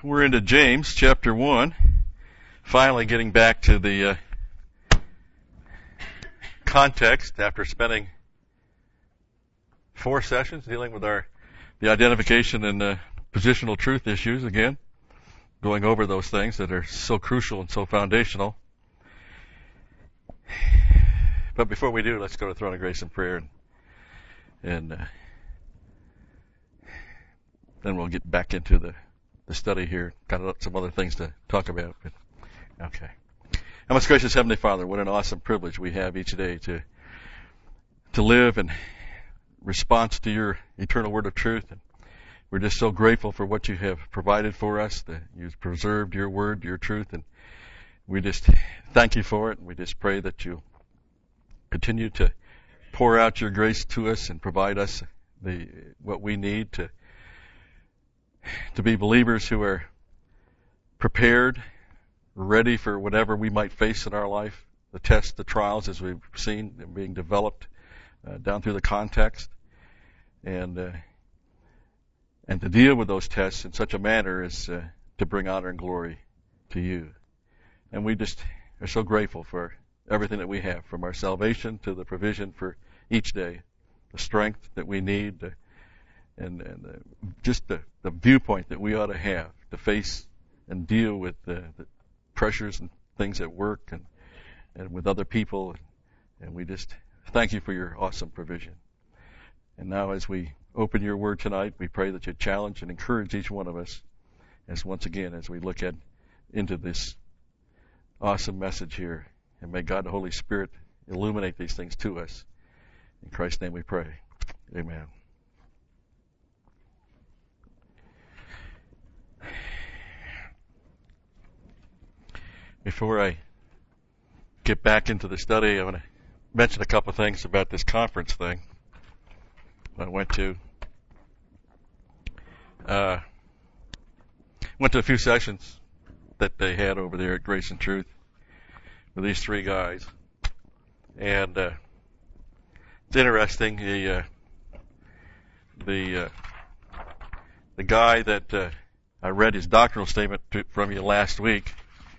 We're into James chapter 1, finally getting back to the context after spending 4 sessions dealing with the identification and positional truth issues again, going over those things that are so crucial and so foundational. But before we do, let's go to the throne of grace and prayer, and then we'll get back into the study here. Got some other things to talk about. But, okay. Our most gracious Heavenly Father, what an awesome privilege we have each day to live in response to your eternal word of truth. And we're just so grateful for what you have provided for us, that you've preserved your word, your truth, and we just thank you for it. And we just pray that you continue to pour out your grace to us and provide us what we need to be believers who are prepared, ready for whatever we might face in our life, the tests, the trials, as we've seen them being developed down through the context, and to deal with those tests in such a manner as to bring honor and glory to you. And we just are so grateful for everything that we have, from our salvation to the provision for each day, the strength that we need, and just the viewpoint that we ought to have to face and deal with the pressures and things at work and with other people. And we just thank you for your awesome provision. And now as we open your word tonight, we pray that you challenge and encourage each one of us as once again as we look into this awesome message here. And may God the Holy Spirit illuminate these things to us. In Christ's name we pray. Amen. Before I get back into the study, I want to mention a couple of things about this conference thing I went to. Went to a few sessions that they had over there at Grace and Truth with these 3 guys, and it's interesting. The guy that I read his doctrinal statement from you last week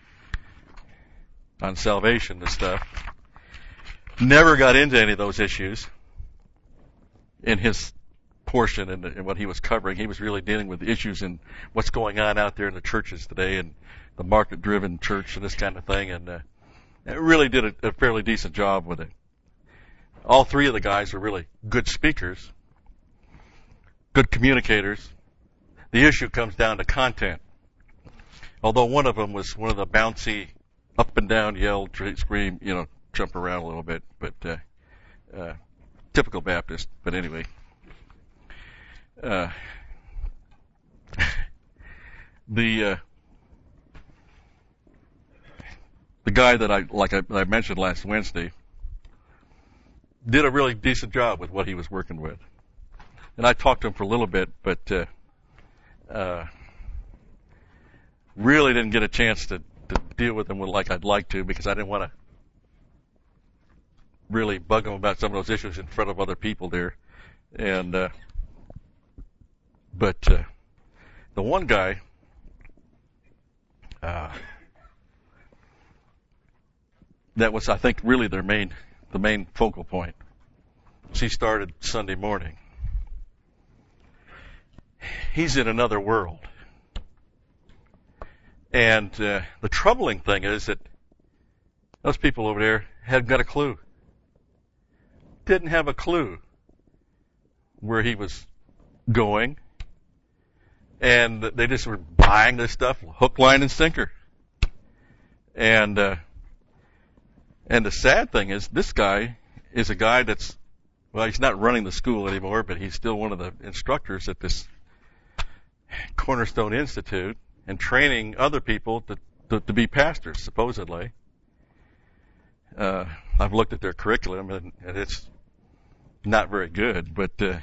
on salvation and stuff, never got into any of those issues in his portion and what he was covering. He was really dealing with the issues and what's going on out there in the churches today and the market-driven church and this kind of thing, and it really did a fairly decent job with it. All 3 of the guys were really good speakers, good communicators. The issue comes down to content. Although one of them was one of the bouncy, up and down, yell, scream, jump around a little bit, but typical Baptist. But anyway, the guy that I mentioned last Wednesday did a really decent job with what he was working with, and I talked to him for a little bit, but really didn't get a chance to deal with him like I'd like to, because I didn't want to really bug him about some of those issues in front of other people there. And but the one guy, that was, I think, really the main focal point. She started Sunday morning. He's in another world. And the troubling thing is that those people over there hadn't got a clue. Didn't have a clue where he was going. And they just were buying this stuff, hook, line, and sinker. And the sad thing is, this guy is a guy that's, well, he's not running the school anymore, but he's still one of the instructors at this Cornerstone Institute, and training other people to be pastors, supposedly. I've looked at their curriculum, and it's not very good, but at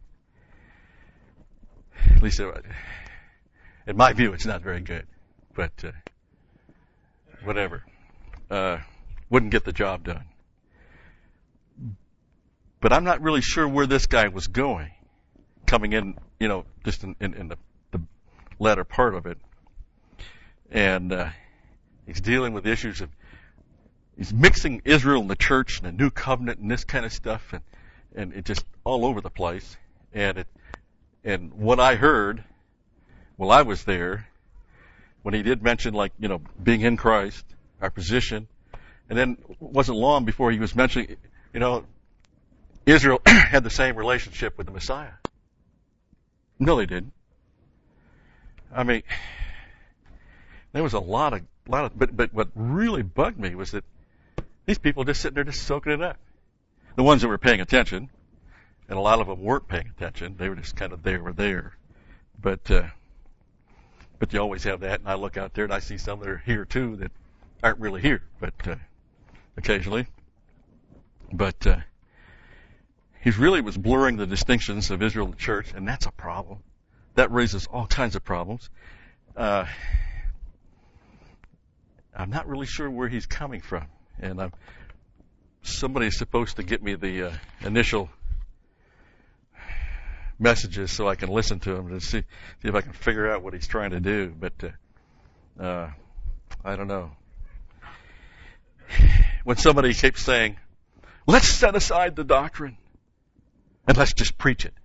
least in my view, it's not very good. But whatever. Wouldn't get the job done. But I'm not really sure where this guy was going, coming in, just in the latter part of it. And he's dealing with issues of, he's mixing Israel and the church and the new covenant and this kind of stuff, and it just all over the place. And what I heard while I was there, when he did mention, like, being in Christ, our position, and then it wasn't long before he was mentioning, Israel had the same relationship with the Messiah. No, they didn't. I mean, there was a lot of, but what really bugged me was that these people just sitting there just soaking it up. The ones that were paying attention, and a lot of them weren't paying attention. They were just kind of there. But you always have that, and I look out there and I see some that are here too that aren't really here, but occasionally. But he really was blurring the distinctions of Israel and the church, and that's a problem. That raises all kinds of problems. I'm not really sure where he's coming from, and somebody's supposed to get me the initial messages so I can listen to them to see if I can figure out what he's trying to do. But I don't know. When somebody keeps saying, "Let's set aside the doctrine and let's just preach it,"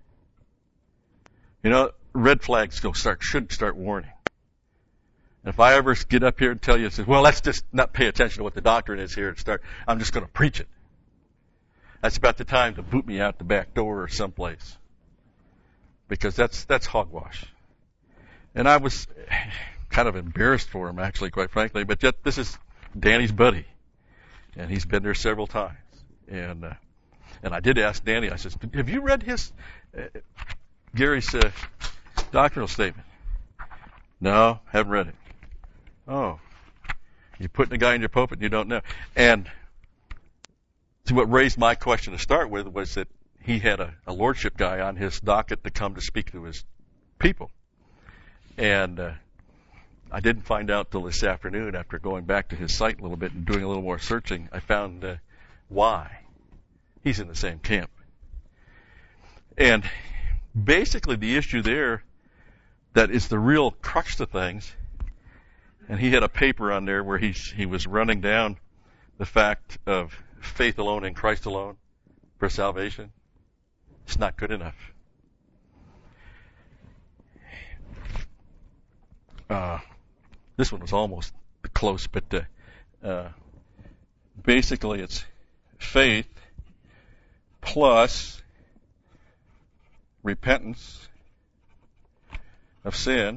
red flags should start warning. And if I ever get up here and tell you, "Well, let's just not pay attention to what the doctrine is here and I'm just going to preach it," that's about the time to boot me out the back door or someplace. Because that's hogwash. And I was kind of embarrassed for him, actually, quite frankly. But yet, this is Danny's buddy, and he's been there several times. And I did ask Danny. I said, "Have you read Gary's doctrinal statement?" "No, haven't read it." "Oh, you're putting a guy in your pulpit and you don't know." And so what raised my question to start with was that he had a lordship guy on his docket to come to speak to his people. And I didn't find out till this afternoon, after going back to his site a little bit and doing a little more searching, I found why. He's in the same camp. And basically the issue there that is the real crux to things, and he had a paper on there where he was running down the fact of faith alone in Christ alone for salvation. It's not good enough. This one was almost close, but basically it's faith plus repentance of sin.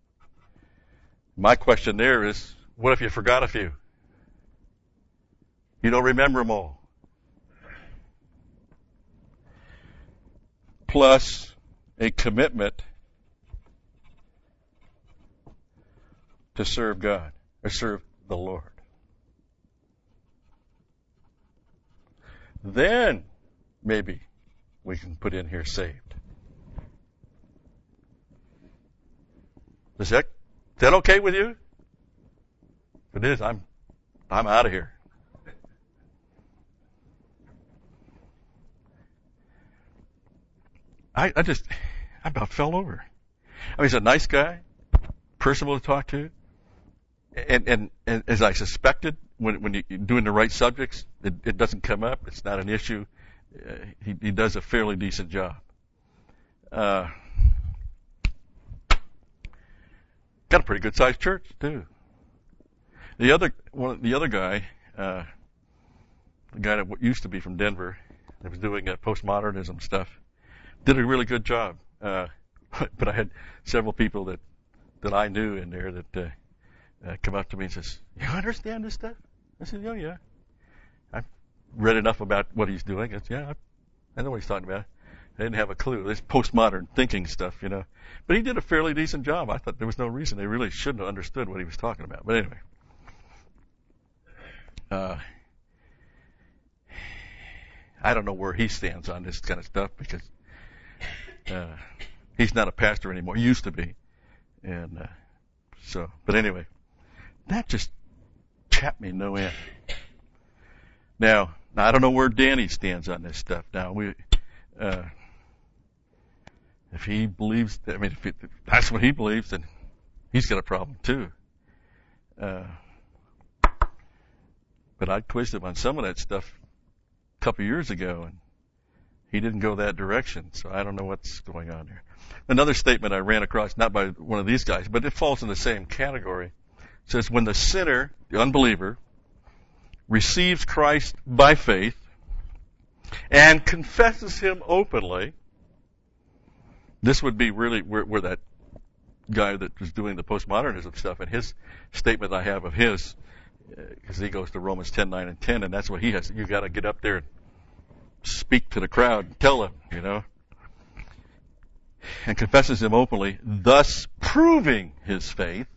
My question there is, what if you forgot a few? You don't remember them all. Plus a commitment to serve God or serve the Lord. Then maybe we can put in here saved. Is that okay with you? If it is, I'm out of here. I about fell over. I mean, he's a nice guy, personable to talk to, and as I suspected, when you're doing the right subjects, it doesn't come up. It's not an issue. He does a fairly decent job. Got a pretty good sized church too. The other guy, the guy that used to be from Denver, that was doing postmodernism stuff, did a really good job. But I had several people that I knew in there that come up to me and says, "You understand this stuff?" I said, "Oh yeah. I've read enough about what he's doing." I said, "Yeah, I know what he's talking about." I didn't have a clue. This postmodern thinking stuff, But he did a fairly decent job. I thought there was no reason they really shouldn't have understood what he was talking about. But anyway. I don't know where he stands on this kind of stuff because he's not a pastor anymore. He used to be. And but anyway, that just chapped me no end. Now, I don't know where Danny stands on this stuff. Now, if he believes, if that's what he believes, then he's got a problem too. But I quizzed him on some of that stuff a couple of years ago, and he didn't go that direction, so I don't know what's going on there. Another statement I ran across, not by one of these guys, but it falls in the same category. It says, when the sinner, the unbeliever, receives Christ by faith and confesses him openly, this would be really where that guy that was doing the postmodernism stuff, and his statement I have of his, because he goes to Romans 10:9 and 10, and that's what he has. You got to get up there and speak to the crowd and tell them, and confesses him openly, thus proving his faith,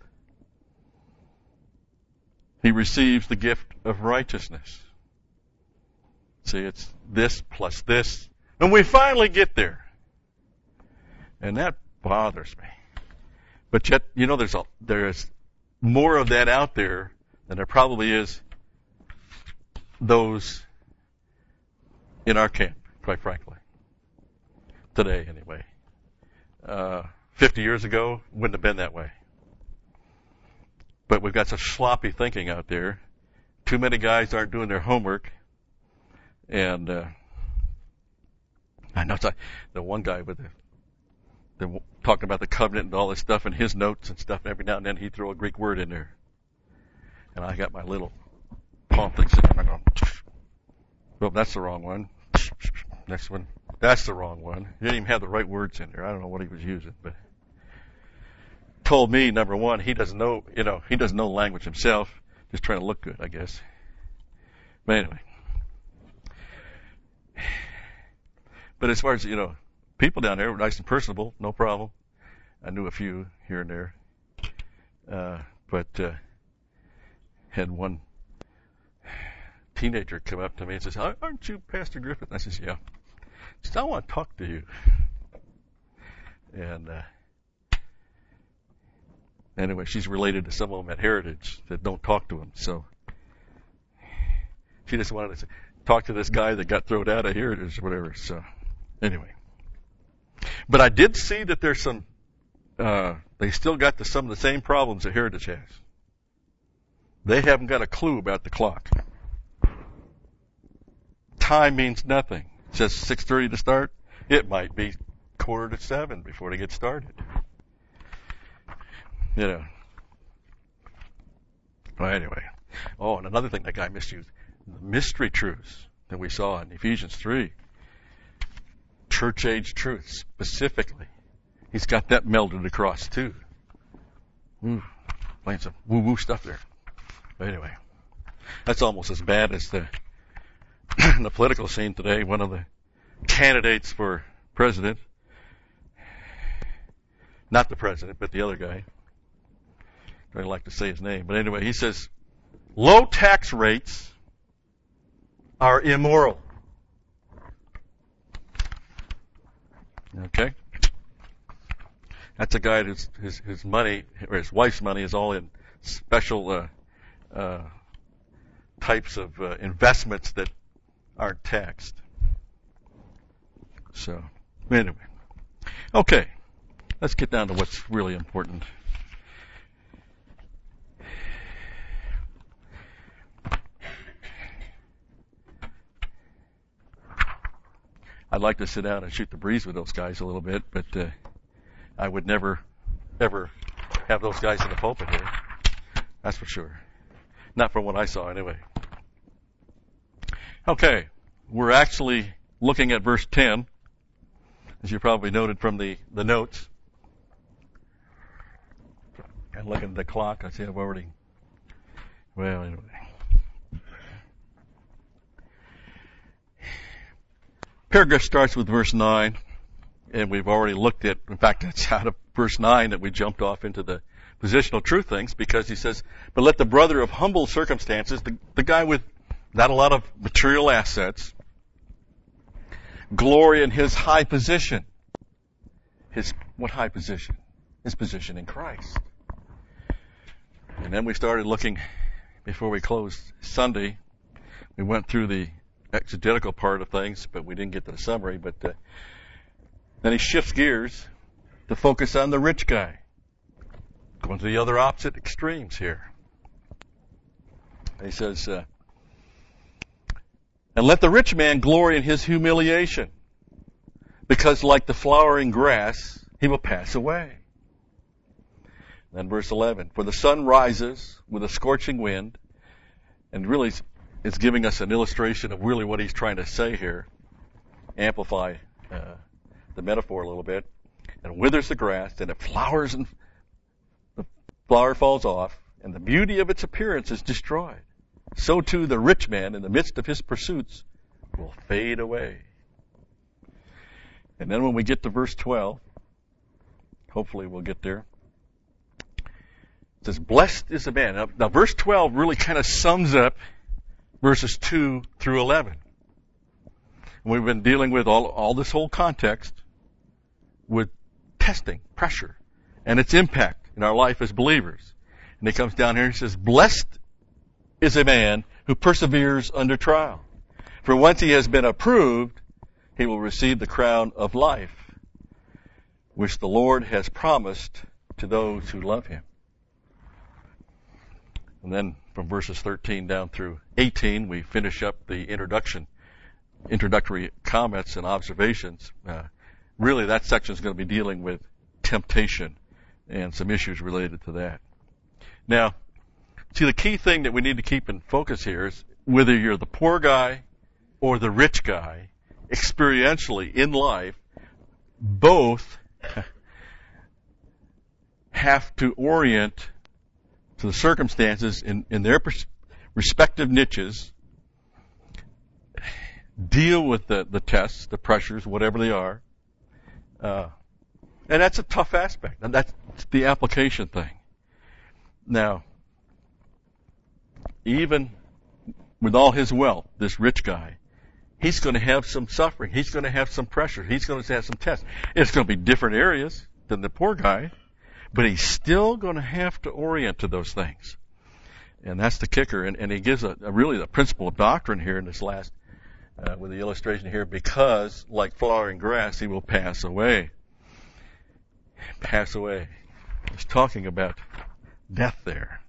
he receives the gift of righteousness. See, it's this plus this. And we finally get there. And that bothers me. But yet, there's more of that out there than there probably is those in our camp, quite frankly. Today, anyway. 50 years ago, wouldn't have been that way. But we've got such sloppy thinking out there. Too many guys aren't doing their homework. And I know the one guy with the talking about the covenant and all this stuff in his notes and stuff, and every now and then he'd throw a Greek word in there. And I got my little palm thing sitting there, and I'm going, well, that's the wrong one. Next one. That's the wrong one. He didn't even have the right words in there. I don't know what he was using, but told me, number one, he doesn't know language himself, just trying to look good, I guess. But anyway. But as far as, people down there were nice and personable, no problem. I knew a few here and there. But had one teenager come up to me and says, aren't you Pastor Griffith? And I says, yeah. He says, I want to talk to you. And anyway, she's related to some of them at Heritage that don't talk to him. So she just wanted to talk to this guy that got thrown out of Heritage or whatever. So anyway. But I did see that there's some, they still got some of the same problems that Heritage has. They haven't got a clue about the clock. Time means nothing. It says 6:30 to start. It might be 6:45 before they get started. Well, anyway. Oh, and another thing that guy misused. The mystery truths that we saw in Ephesians 3. Church age truths, specifically. He's got that melded across, too. Playing some woo-woo stuff there. But anyway. That's almost as bad as the political scene today. One of the candidates for president, not the president, but the other guy. I don't like to say his name. But anyway, he says, low tax rates are immoral. Okay? That's a guy whose his money, or his wife's money, is all in special types of investments that aren't taxed. So, anyway. Okay. Let's get down to what's really important. I'd like to sit down and shoot the breeze with those guys a little bit, but I would never, ever have those guys in the pulpit here. That's for sure. Not from what I saw, anyway. Okay, we're actually looking at verse 10, as you probably noted from the notes. And looking at the clock, I see I've already... Well, anyway. Paragraph starts with verse 9, and we've already looked at, in fact, it's out of verse 9 that we jumped off into the positional truth things, because he says, but let the brother of humble circumstances, the guy with not a lot of material assets, glory in his high position. What high position? His position in Christ. And then we started looking, before we closed Sunday, we went through the exegetical part of things, but we didn't get to the summary. But then he shifts gears to focus on the rich guy, going to the other opposite extremes here. He says, and let the rich man glory in his humiliation, because like the flowering grass, he will pass away. Then verse 11, for the sun rises with a scorching wind, and really it's giving us an illustration of really what he's trying to say here, amplify the metaphor a little bit, and withers the grass, and it flowers, and the flower falls off, and the beauty of its appearance is destroyed. So too the rich man in the midst of his pursuits will fade away. And then when we get to verse 12, hopefully we'll get there. It says, blessed is the man. Now verse 12 really kind of sums up verses 2 through 11. And we've been dealing with all this whole context with testing, pressure, and its impact in our life as believers. And he comes down here and he says, blessed is a man who perseveres under trial. For once he has been approved, he will receive the crown of life, which the Lord has promised to those who love him. And then from verses 13 down through 18, we finish up the introductory comments and observations. Really, that section is going to be dealing with temptation and some issues related to that. Now, see, the key thing that we need to keep in focus here is whether you're the poor guy or the rich guy, experientially in life, both have to orient to the circumstances in their respective niches, deal with the tests, the pressures, whatever they are. And that's a tough aspect. And that's the application thing. Now, even with all his wealth, this rich guy, he's going to have some suffering. He's going to have some pressure. He's going to have some tests. It's going to be different areas than the poor guy, but he's still going to have to orient to those things. And that's the kicker. And he gives really the principle of doctrine here in this last, with the illustration here, because like flowering grass, he will pass away. Pass away. He's talking about death there.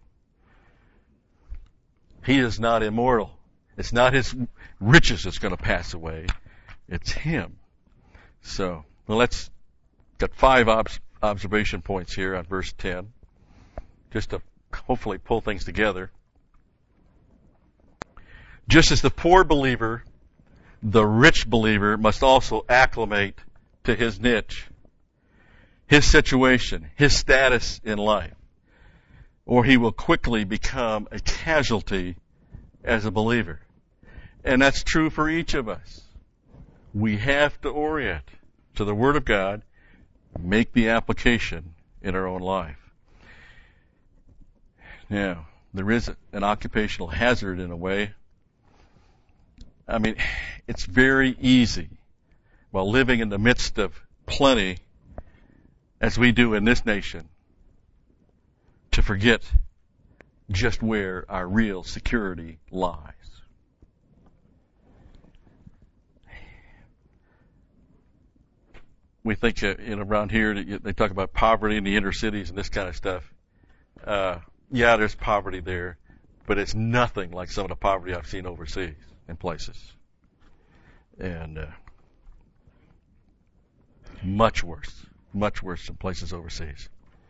He is not immortal. It's not his riches that's going to pass away. It's him. So, well, let's got 5 observation points here on verse 10, just to hopefully pull things together. Just as the poor believer, the rich believer must also acclimate to his niche, his situation, his status in life, or he will quickly become a casualty as a believer. And that's true for each of us. We have to orient to the Word of God, make the application in our own life. Now, there is an occupational hazard in a way. I mean, it's very easy, while living in the midst of plenty, as we do in this nation, to forget just where our real security lies. We think around here they talk about poverty in the inner cities and this kind of stuff. Yeah, there's poverty there, but it's nothing like some of the poverty I've seen overseas in places. And much worse than places overseas.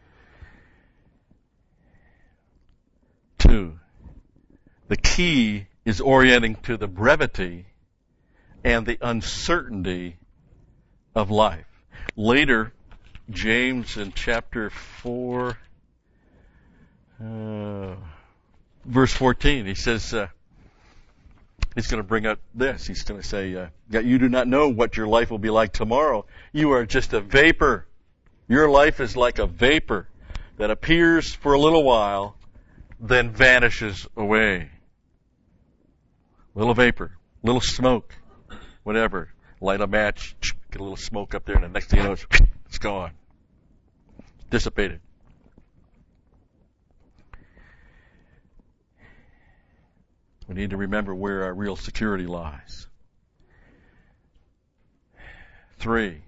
2, the key is orienting to the brevity and the uncertainty of life. Later, James in chapter 4, verse 14, he says, he's going to bring up this. He's going to say, you do not know what your life will be like tomorrow. You are just a vapor. Your life is like a vapor that appears for a little while, then vanishes away. Little vapor, little smoke, whatever. Light a match, get a little smoke up there, and the next thing you know, it's gone. Dissipated. We need to remember where our real security lies. 3,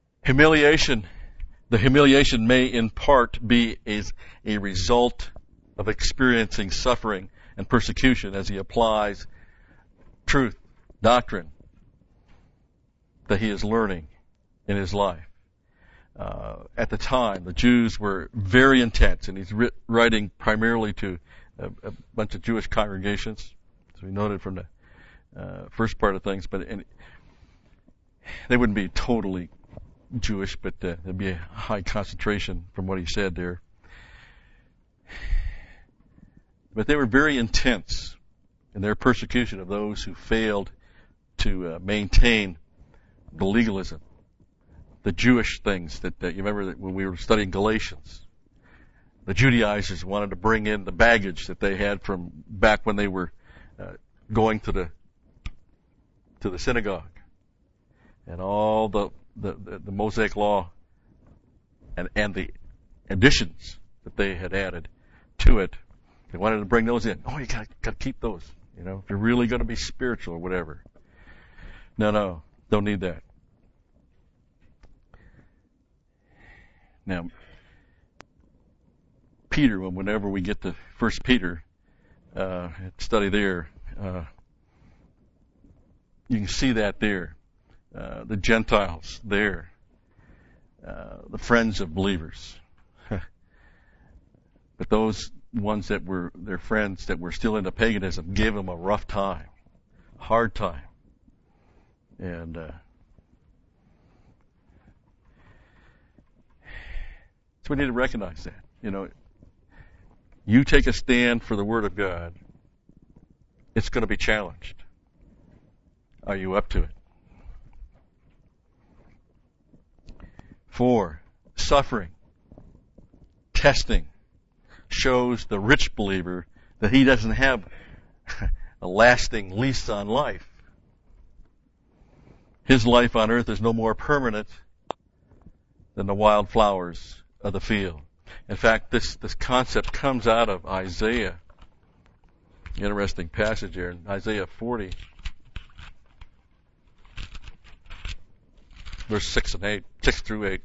the humiliation may in part be a result of experiencing suffering and persecution as he applies truth, doctrine that he is learning in his life. At the time, the Jews were very intense, and he's writing primarily to a bunch of Jewish congregations, as we noted from the first part of things, but they wouldn't be totally Jewish, but there'd be a high concentration from what he said there. But they were very intense in their persecution of those who failed to maintain the legalism, the Jewish things that you remember that when we were studying Galatians. The Judaizers wanted to bring in the baggage that they had from back when they were going to the synagogue, and all the Mosaic law and the additions that they had added to it. They wanted to bring those in. Oh, you got to keep those. You know, if you're really going to be spiritual or whatever. No, don't need that. Now, Peter, whenever we get to 1 Peter, study there, you can see that there. The Gentiles there. The friends of believers. But those ones that were their friends that were still into paganism gave them a rough time, hard time. And so we need to recognize that. You know, you take a stand for the Word of God, it's going to be challenged. Are you up to it? 4, suffering, testing, shows the rich believer that he doesn't have a lasting lease on life. His life on earth is no more permanent than the wild flowers of the field. In fact, this concept comes out of Isaiah. Interesting passage here in Isaiah 40, verse 6 through 8.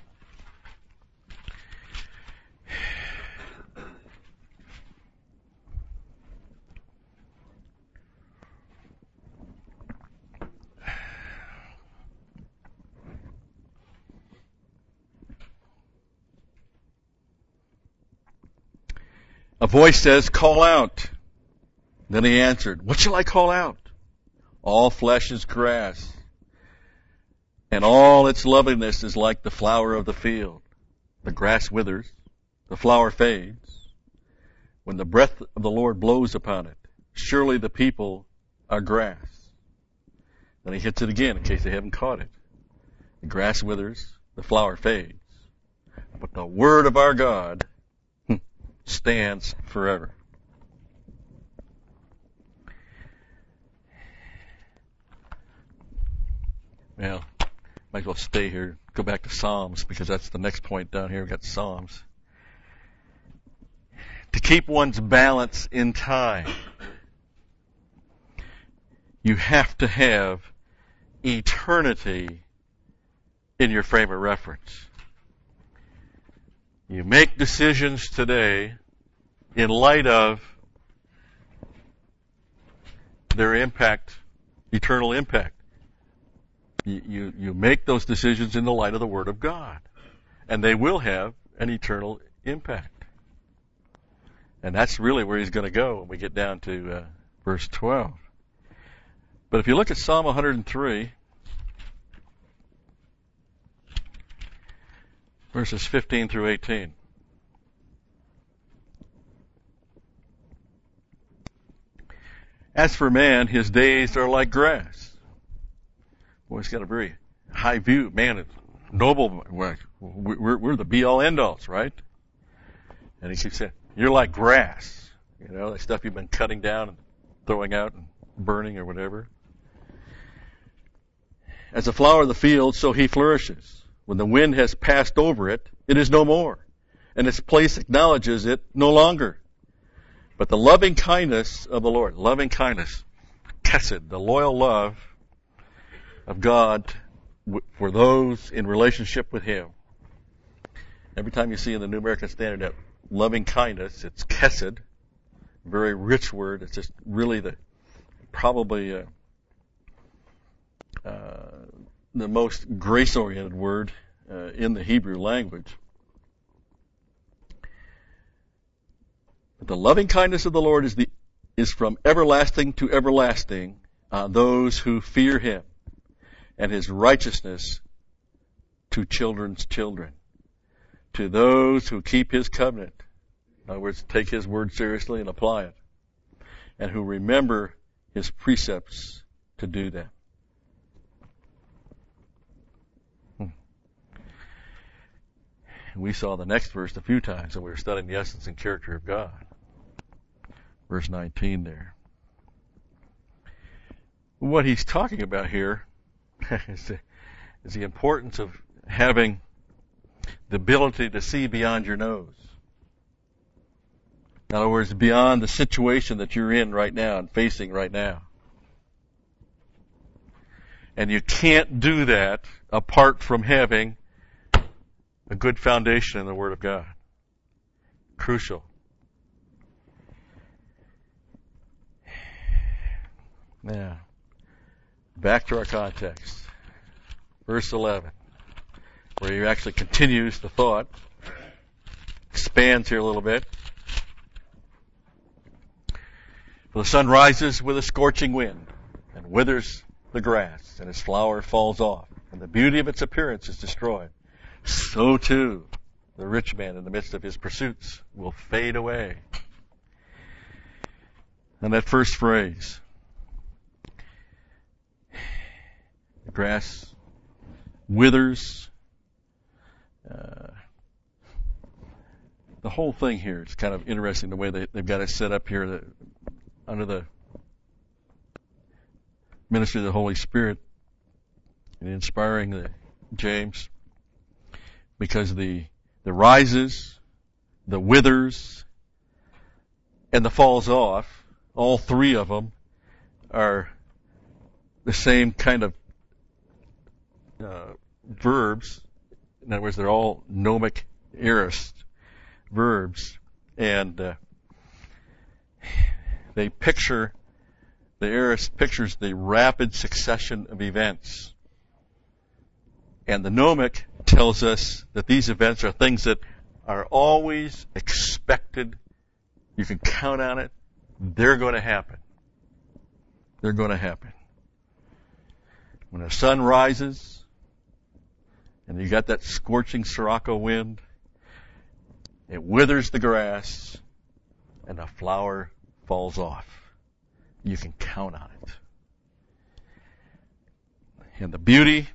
A voice says, "Call out." Then he answered, "What shall I call out? All flesh is grass, and all its loveliness is like the flower of the field. The grass withers, the flower fades, when the breath of the Lord blows upon it. Surely the people are grass." Then he hits it again in case they haven't caught it. The grass withers, the flower fades, but the word of our God stands forever. Well, might as well stay here. Go back to Psalms, because that's the next point down here. We've got Psalms. To keep one's balance in time, you have to have eternity in your frame of reference. You make decisions today in light of their impact, eternal impact. You make those decisions in the light of the Word of God, and they will have an eternal impact. And that's really where he's going to go when we get down to verse 12. But if you look at Psalm 103, verses 15 through 18. As for man, his days are like grass. Boy, he's got a very high view. Man, it's noble. We're the be-all, end-alls, right? And he keeps saying, you're like grass. You know, the stuff you've been cutting down and throwing out and burning or whatever. As a flower of the field, so he flourishes. When the wind has passed over it, it is no more, and its place acknowledges it no longer. But the loving kindness of the Lord, loving kindness, chesed, the loyal love of God for those in relationship with Him. Every time you see in the New American Standard that loving kindness. It's chesed, very rich word. It's just really probably the most grace-oriented word in the Hebrew language. But the loving kindness of the Lord is from everlasting to everlasting on those who fear Him, and His righteousness to children's children, to those who keep His covenant. In other words, take His word seriously and apply it, and who remember His precepts to do them. We saw the next verse a few times when we were studying the essence and character of God. Verse 19 there. What he's talking about here is the importance of having the ability to see beyond your nose. In other words, beyond the situation that you're in right now and facing right now. And you can't do that apart from having a good foundation in the Word of God. Crucial. Now, back to our context. Verse 11, where he actually continues the thought, expands here a little bit. For the sun rises with a scorching wind and withers the grass, and its flower falls off, and the beauty of its appearance is destroyed. So too, the rich man in the midst of his pursuits will fade away. And that first phrase, the grass withers. The whole thing here is kind of interesting, the way they've got it set up here under the ministry of the Holy Spirit and inspiring James. Because the rises, the withers, and the falls off, all three of them are the same kind of verbs. In other words, they're all gnomic aorist verbs. And they picture, the aorist pictures the rapid succession of events. And the gnomic tells us that these events are things that are always expected. You can count on it. They're going to happen. They're going to happen. When the sun rises and you got that scorching sirocco wind, it withers the grass and the flower falls off. You can count on it. And the beauty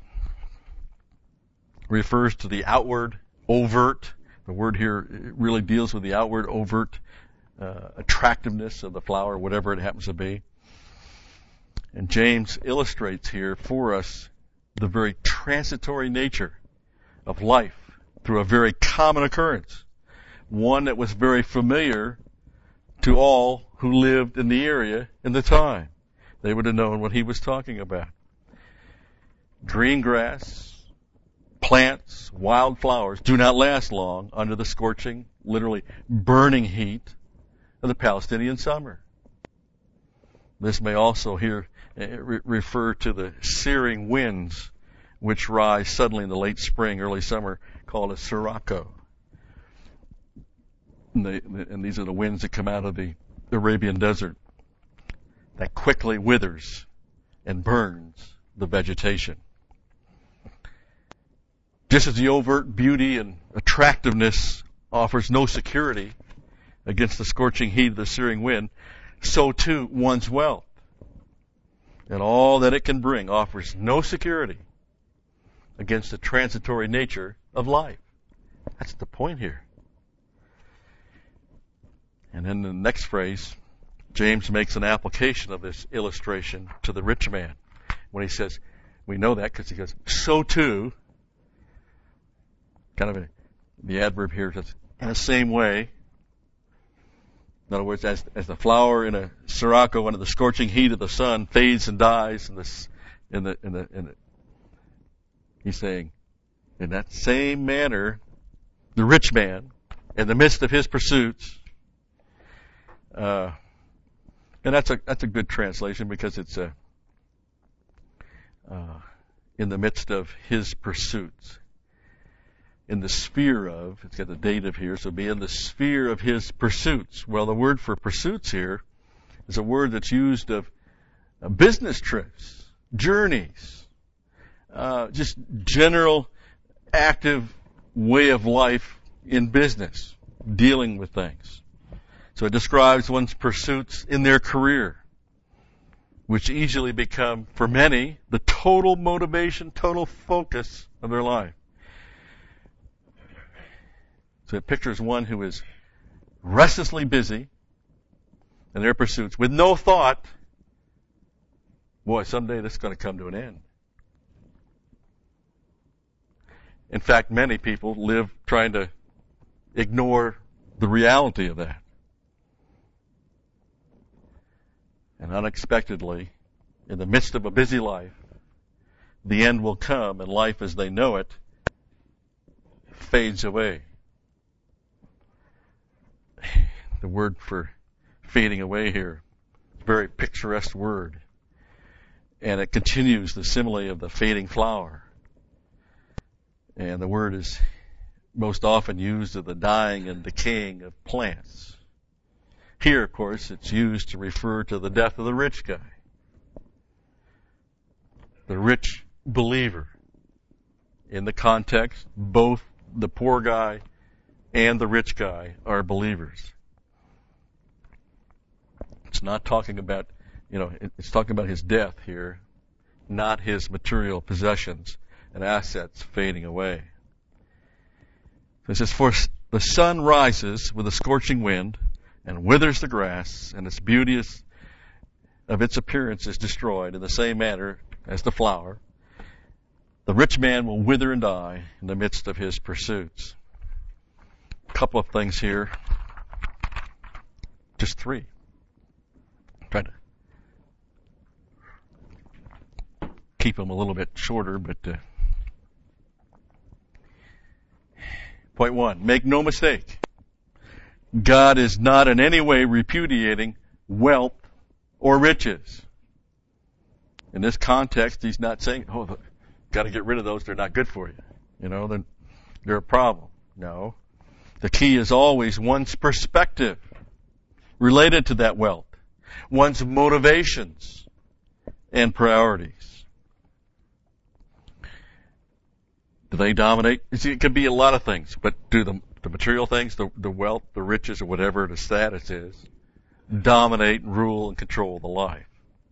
refers to the outward, overt. The word here really deals with the outward, overt attractiveness of the flower, whatever it happens to be. And James illustrates here for us the very transitory nature of life through a very common occurrence, one that was very familiar to all who lived in the area in the time. They would have known what he was talking about. Green grass, plants, wildflowers do not last long under the scorching, literally burning heat of the Palestinian summer. This may also here refer to the searing winds which rise suddenly in the late spring, early summer, called a sirocco. And these are the winds that come out of the Arabian desert that quickly withers and burns the vegetation. Just as the overt beauty and attractiveness offers no security against the scorching heat of the searing wind, so too one's wealth and all that it can bring offers no security against the transitory nature of life. That's the point here. And then the next phrase, James makes an application of this illustration to the rich man when he says, we know that because he goes, so too, kind of the adverb here says, in the same way. In other words, as the flower in a sirocco under the scorching heat of the sun fades and dies, he's saying, in that same manner, the rich man in the midst of his pursuits. And that's a good translation because it's in the midst of his pursuits. In the sphere of, it's got the dative here, so be in the sphere of his pursuits. Well, the word for pursuits here is a word that's used of business trips, journeys, just general active way of life in business, dealing with things. So it describes one's pursuits in their career, which easily become, for many, the total motivation, total focus of their life. So it pictures one who is restlessly busy in their pursuits with no thought, boy, someday this is going to come to an end. In fact, many people live trying to ignore the reality of that. And unexpectedly, in the midst of a busy life, the end will come and life as they know it fades away. The word for fading away here, very picturesque word. And it continues the simile of the fading flower. And the word is most often used of the dying and decaying of plants. Here, of course, it's used to refer to the death of the rich guy. The rich believer. In the context, both the poor guy and the rich guy are believers. It's not talking about, it's talking about his death here, not his material possessions and assets fading away. It says, for the sun rises with a scorching wind and withers the grass, and its beauty of its appearance is destroyed in the same manner as the flower. The rich man will wither and die in the midst of his pursuits. A couple of things here. Just three. Try to keep them a little bit shorter, but point one, make no mistake. God is not in any way repudiating wealth or riches. In this context, he's not saying, got to get rid of those, they're not good for you. They're a problem. No. The key is always one's perspective related to that wealth, one's motivations and priorities. Do they dominate? It could be a lot of things, but do the material things, the wealth, the riches, or whatever the status is, dominate, rule, and control the life?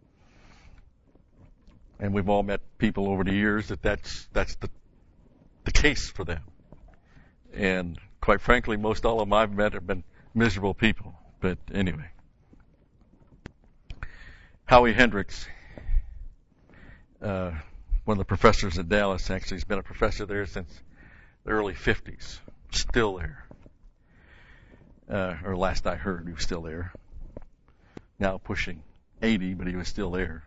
And we've all met people over the years that's the case for them. And quite frankly, most all of them I've met have been miserable people. But anyway. Howie Hendricks, one of the professors at Dallas, actually has been a professor there since the early 50s. Still there. Or last I heard, he was still there. Now pushing 80, but he was still there.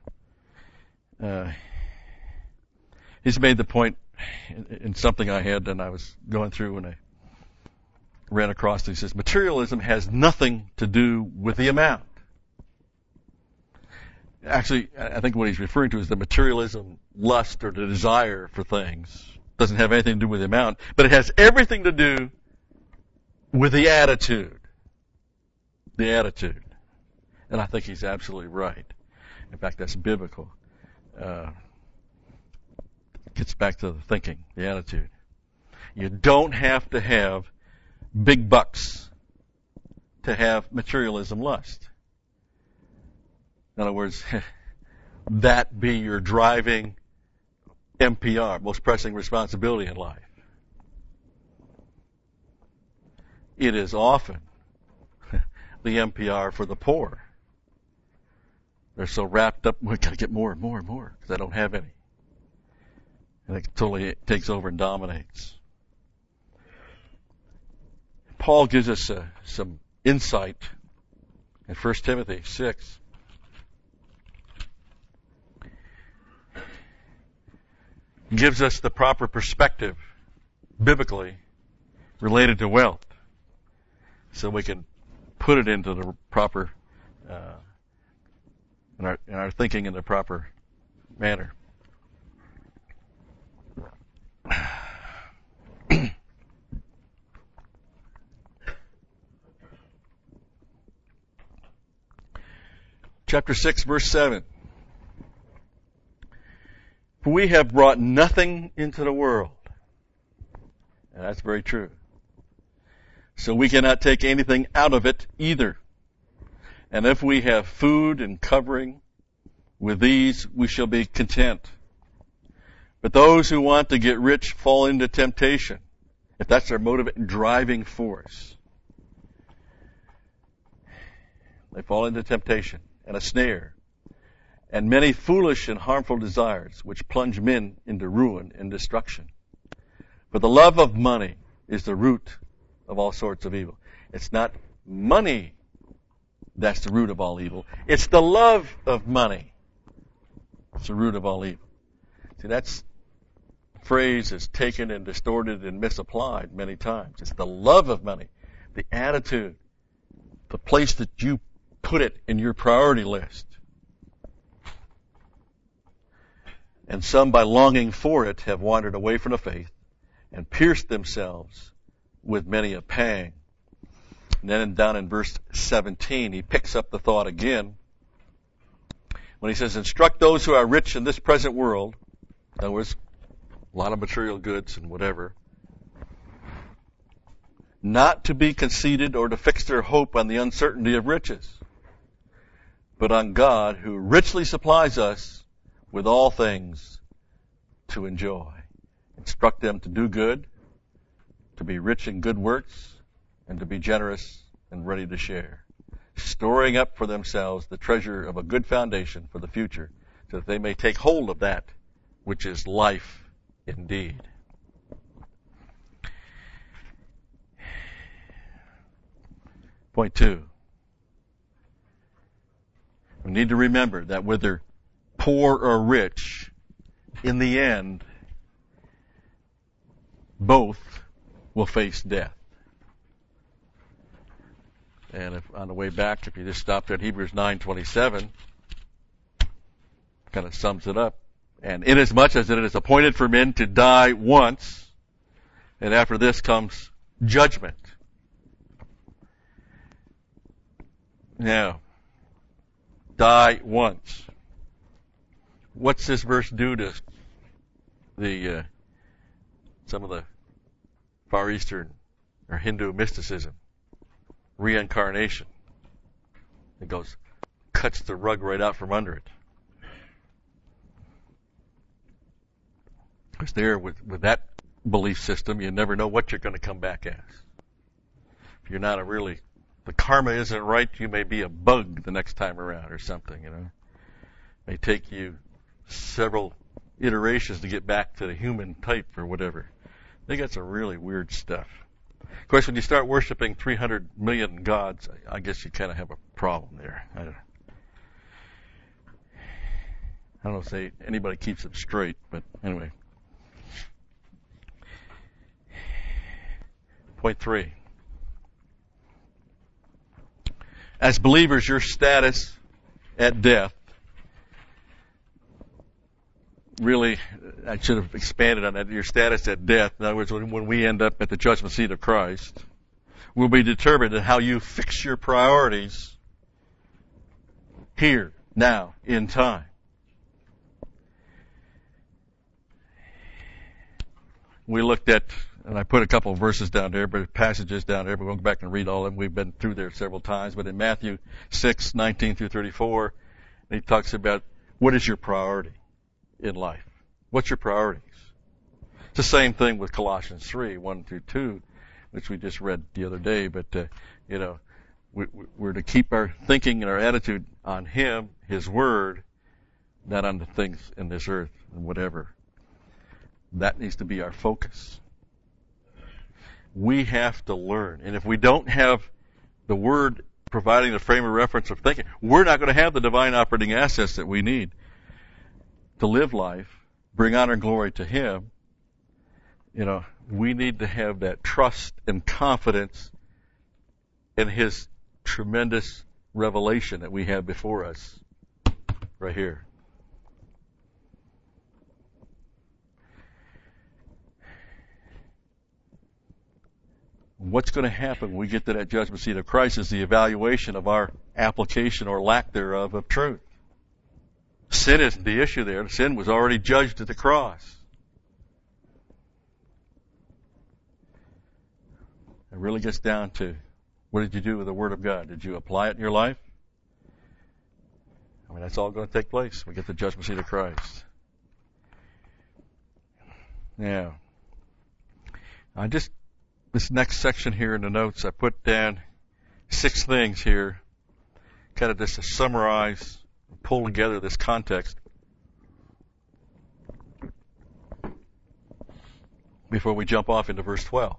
He's made the point in something I had, and I was going through and I ran across it. He says, materialism has nothing to do with the amount. Actually, I think what he's referring to is the materialism, lust, or the desire for things. Doesn't have anything to do with the amount, but it has everything to do with the attitude. The attitude. And I think he's absolutely right. In fact, that's biblical. Gets back to the thinking, the attitude. You don't have to have big bucks to have materialism lust. In other words, that be your driving MPR, most pressing responsibility in life. It is often the MPR for the poor. They're so wrapped up, we've got to get more and more and more because I don't have any. And it totally takes over and dominates. Paul gives us some insight in 1 Timothy 6. Gives us the proper perspective, biblically, related to wealth. so we can put it into the proper, in our thinking in the proper manner. Chapter 6, verse 7. For we have brought nothing into the world. And that's very true. So we cannot take anything out of it either. And if we have food and covering, with these we shall be content. But those who want to get rich fall into temptation, if that's their motivating driving force. They fall into temptation and a snare, and many foolish and harmful desires, which plunge men into ruin and destruction. For the love of money is the root of all sorts of evil. It's not money that's the root of all evil. It's the love of money. It's the root of all evil. See, that's phrase is taken and distorted and misapplied many times. It's the love of money, the attitude, the place that you put it in your priority list. And some, by longing for it, have wandered away from the faith and pierced themselves with many a pang. And then down in verse 17, he picks up the thought again when he says, instruct those who are rich in this present world. In other words, a lot of material goods and whatever, not to be conceited or to fix their hope on the uncertainty of riches, but on God who richly supplies us with all things to enjoy. Instruct them to do good, to be rich in good works, and to be generous and ready to share, storing up for themselves the treasure of a good foundation for the future, so that they may take hold of that which is life indeed. Point 2. We need to remember that whether poor or rich, in the end, both will face death. And if on the way back, if you just stopped at Hebrews 9:27, kind of sums it up. And inasmuch as it is appointed for men to die once, and after this comes judgment. Now, die once. What's this verse do to the some of the Far Eastern or Hindu mysticism? Reincarnation. It cuts the rug right out from under it. Because there, with that belief system, you never know what you're going to come back as. If you're not the karma isn't right, you may be a bug the next time around or something, It may take you several iterations to get back to the human type or whatever. They got some really weird stuff. Of course, when you start worshiping 300 million gods, I guess you kind of have a problem there. I don't know if anybody keeps it straight, but anyway. Point 3. As believers, your status at death, really, I should have expanded on that. Your status at death, in other words, when we end up at the judgment seat of Christ, will be determined in how you fix your priorities here, now, in time. We looked at, and I put a couple of verses down there, but passages down there, but we'll go back and read all of them. We've been through there several times. But in Matthew 6:19 through 34, he talks about what is your priority in life. What's your priorities? It's the same thing with Colossians 3:1 through 2, which we just read the other day. But, we're to keep our thinking and our attitude on Him, His Word, not on the things in this earth and whatever. That needs to be our focus. We have to learn. And if we don't have the Word providing the frame of reference of thinking, we're not going to have the divine operating assets that we need to live life, bring honor and glory to Him. We need to have that trust and confidence in His tremendous revelation that we have before us right here. What's going to happen when we get to that judgment seat of Christ is the evaluation of our application or lack thereof of truth. Sin isn't the issue there. Sin was already judged at the cross. It really gets down to, what did you do with the Word of God? Did you apply it in your life? I mean, that's all going to take place when we get the judgment seat of Christ. Now, this next section here in the notes, I put down 6 things here, kind of just to summarize, pull together this context before we jump off into verse 12,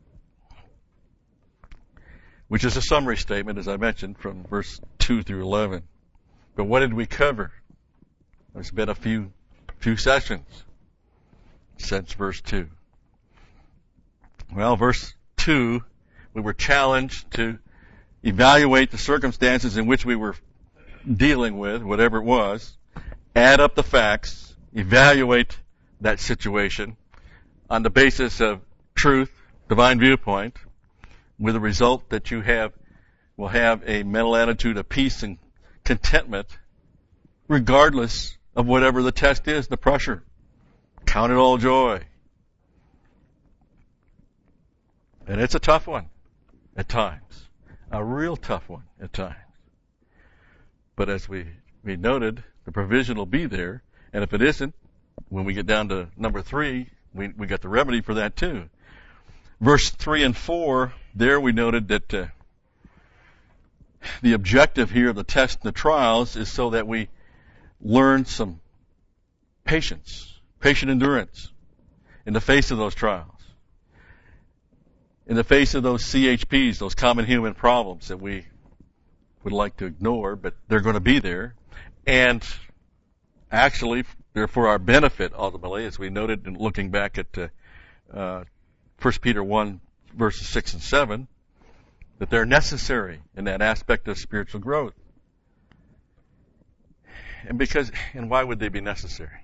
which is a summary statement, as I mentioned, from verse 2 through 11. But what did we cover? There's been a few sessions since verse 2. Well, verse 2, we were challenged to evaluate the circumstances in which we were dealing with, whatever it was, add up the facts, evaluate that situation on the basis of truth, divine viewpoint, with the result that you will have a mental attitude of peace and contentment, regardless of whatever the test is, the pressure. Count it all joy. And it's a tough one at times. A real tough one at times. But as we noted, the provision will be there. And if it isn't, when we get down to number 3, we got the remedy for that too. Verse 3 and 4, there we noted that the objective here of the test and the trials is so that we learn some patience, patient endurance in the face of those trials. In the face of those CHPs, those common human problems that we would like to ignore, but they're going to be there. And actually, they're for our benefit, ultimately, as we noted in looking back at 1 Peter 1, verses 6 and 7, that they're necessary in that aspect of spiritual growth. And why would they be necessary?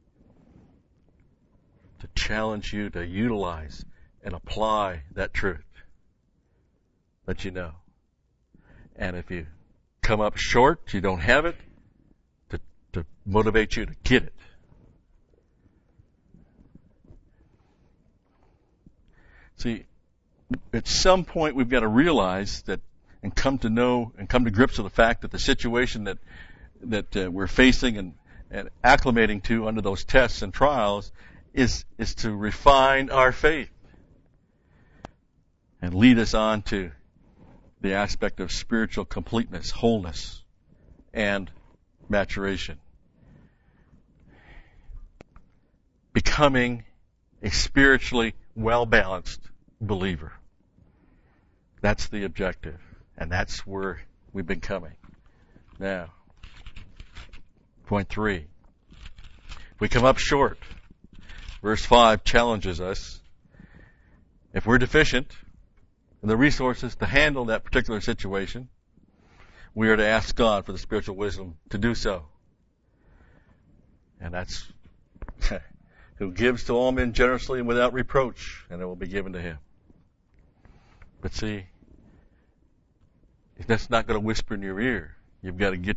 To challenge you to utilize and apply that truth that you know. And if you come up short, you don't have it, to motivate you to get it. See, at some point we've got to realize that and come to grips with the fact that the situation that we're facing and acclimating to under those tests and trials is to refine our faith and lead us on to the aspect of spiritual completeness, wholeness, and maturation. Becoming a spiritually well-balanced believer. That's the objective. And that's where we've been coming. Now, point 3. We come up short. Verse 5 challenges us. If we're deficient in the resources to handle that particular situation, we are to ask God for the spiritual wisdom to do so. And that's who gives to all men generously and without reproach, and it will be given to him. But see, that's not going to whisper in your ear. You've got to get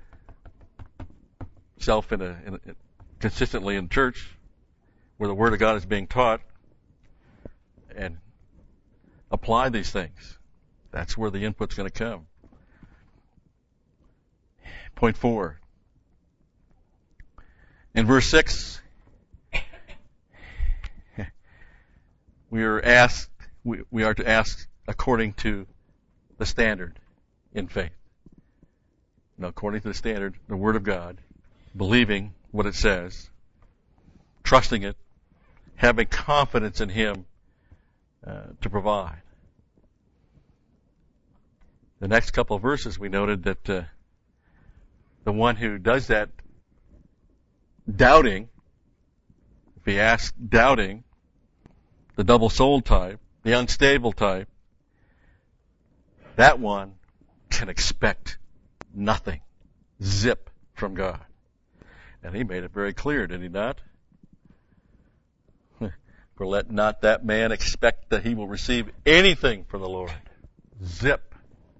yourself consistently in church where the Word of God is being taught and apply these things. That's where the input's going to come. Point 4. In verse 6, we are to ask according to the standard in faith. Now, according to the standard, the Word of God, believing what it says, trusting it, having confidence in Him to provide. The next couple of verses we noted that the one who does that doubting, if he asks doubting, the double-souled type, the unstable type, that one can expect nothing. Zip from God. And he made it very clear, did he not? For let not that man expect that he will receive anything from the Lord. Zip.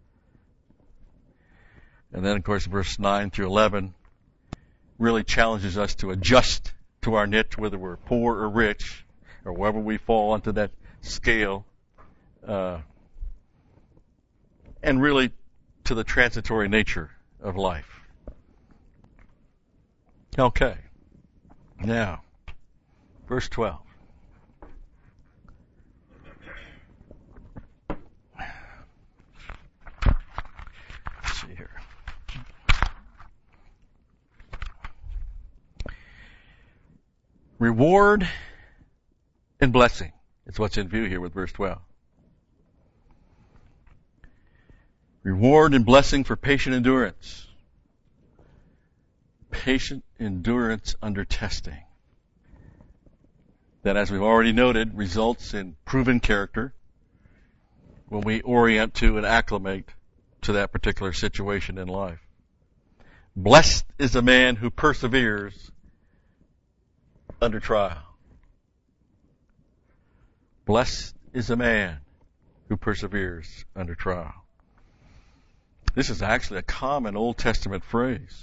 And then, of course, verse 9 through 11 really challenges us to adjust to our niche, whether we're poor or rich, or wherever we fall onto that scale, and really to the transitory nature of life. Okay. Now, verse 12. Let's see here. Reward and blessing is what's in view here with verse 12. Reward and blessing for patient endurance. Patient endurance under testing. That, as we've already noted, results in proven character when we orient to and acclimate to that particular situation in life. Blessed is the man who perseveres under trial. Blessed is the man who perseveres under trial. This is actually a common Old Testament phrase.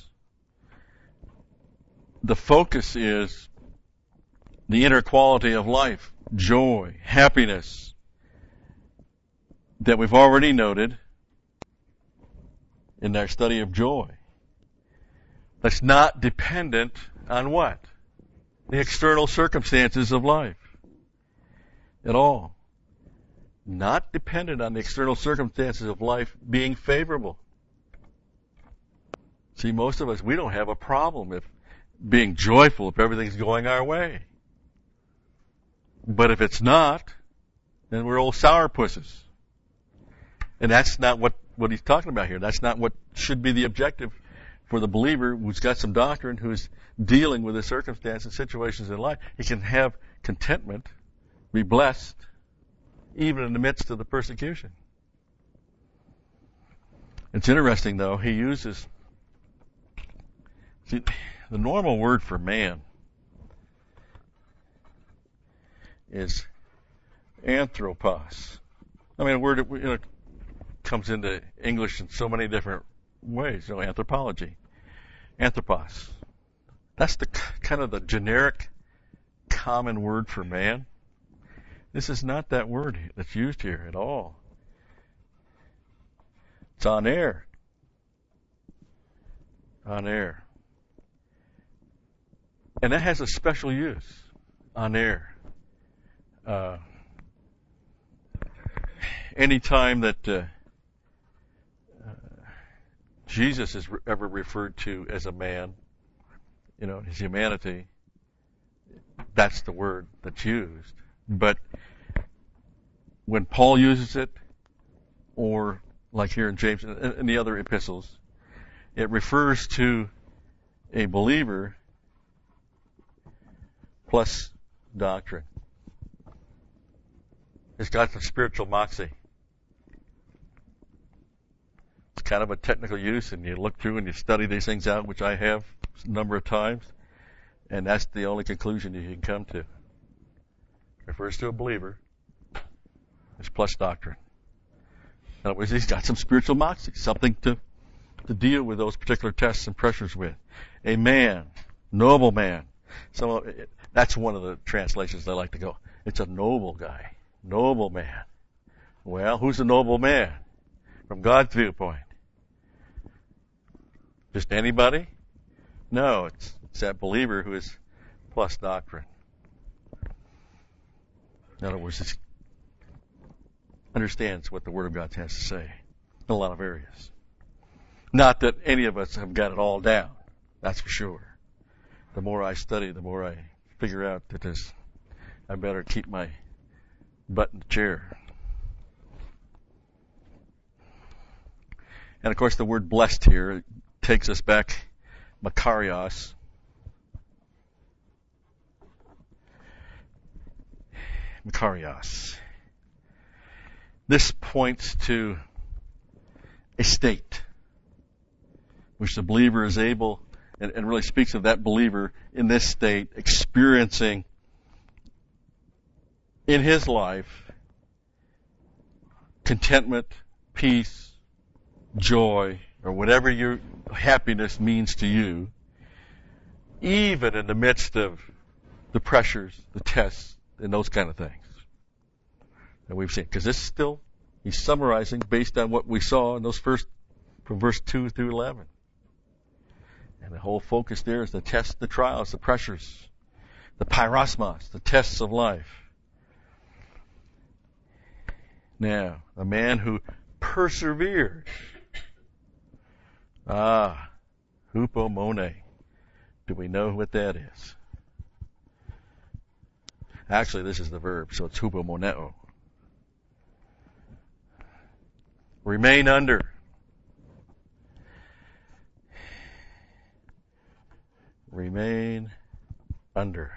The focus is the inner quality of life, joy, happiness, that we've already noted in our study of joy. That's not dependent on what? The external circumstances of life at all. Not dependent on the external circumstances of life being favorable. See, most of us, we don't have a problem if being joyful if everything's going our way. But if it's not, then we're old sourpusses. And that's not what he's talking about here. That's not what should be the objective for the believer who's got some doctrine, who's dealing with the circumstances and situations in life. He can have contentment, be blessed, even in the midst of the persecution. It's interesting, though, he uses, see, the normal word for man is anthropos. I mean, a word that comes into English in so many different ways. Anthropology, anthropos. That's the kind of the generic, common word for man. This is not that word that's used here at all. It's aner. Aner. And that has a special use. Aner. Anytime that Jesus is ever referred to as a man, his humanity, that's the word that's used. But when Paul uses it, or like here in James and the other epistles, it refers to a believer plus doctrine. It's got some spiritual moxie. It's kind of a technical use, and you look through and you study these things out, which I have a number of times, and that's the only conclusion you can come to. It refers to a believer. It's plus doctrine. In other words, he's got some spiritual moxie, something to deal with those particular tests and pressures with. A man, noble man. That's one of the translations they like to go. It's a noble guy, noble man. Well, who's a noble man from God's viewpoint? Just anybody? No, it's that believer who is plus doctrine. In other words, he understands what the Word of God has to say in a lot of areas. Not that any of us have got it all down. That's for sure. The more I study, the more I figure out that I better keep my butt in the chair. And of course, the word blessed here takes us back, makarios. Makarios. This points to a state which the believer is able, and really speaks of that believer in this state experiencing in his life contentment, peace, joy, or whatever your happiness means to you, even in the midst of the pressures, the tests, and those kind of things that we've seen. Because this is still, he's summarizing based on what we saw in those first, from verse 2 through 11. And the whole focus there is the tests, the trials, the pressures, the pyrosmos, the tests of life. Now, a man who perseveres. Hupomone. Do we know what that is? Actually, this is the verb, so it's hupomoneo. Remain under. Remain under.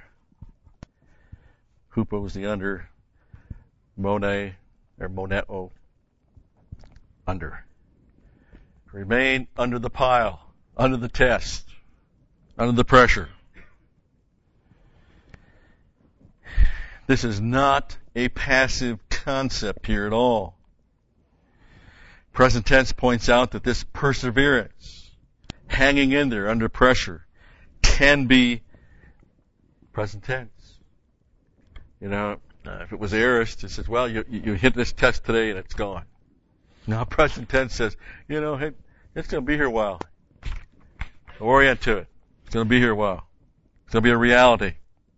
Hupo is the under. Mone, or moneo, under. Remain under the pile, under the test, under the pressure. This is not a passive concept here at all. Present tense points out that this perseverance, hanging in there under pressure, can be present tense. You know, if it was aorist, it says, well, you hit this test today and it's gone. Now present tense says, you know, hey, it's going to be here a while. Orient to it. It's going to be here a while. It's going to be a reality.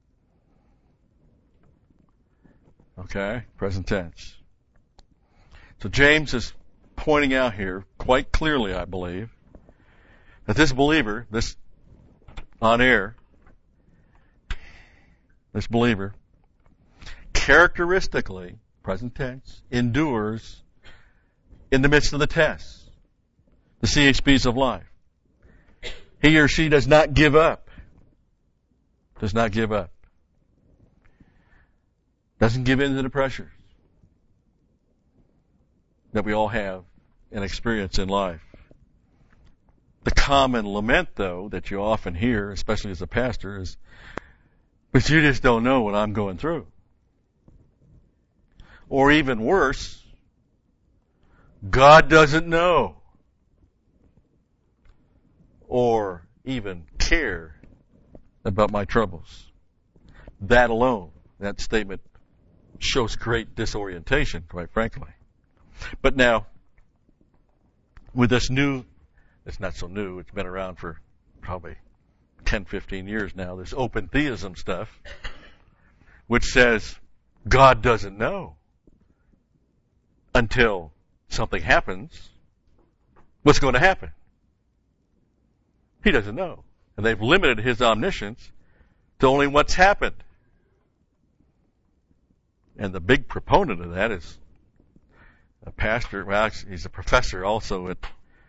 Okay? Present tense. So James is pointing out here, quite clearly, I believe, that this believer, this on air, this believer, characteristically, present tense, endures in the midst of the tests, the CHPs of life. He or she does not give up. Does not give up. Doesn't give in to the pressures that we all have and experience in life. The common lament, though, that you often hear, especially as a pastor, is, but you just don't know what I'm going through. Or even worse, God doesn't know. Or even care about my troubles. That alone, that statement shows great disorientation, quite frankly. But now, with this new, it's not so new, it's been around for probably 10, 15 years now, this open theism stuff, which says God doesn't know until something happens. What's going to happen? He doesn't know. And they've limited his omniscience to only what's happened. And the big proponent of that is a pastor, well, he's a professor also at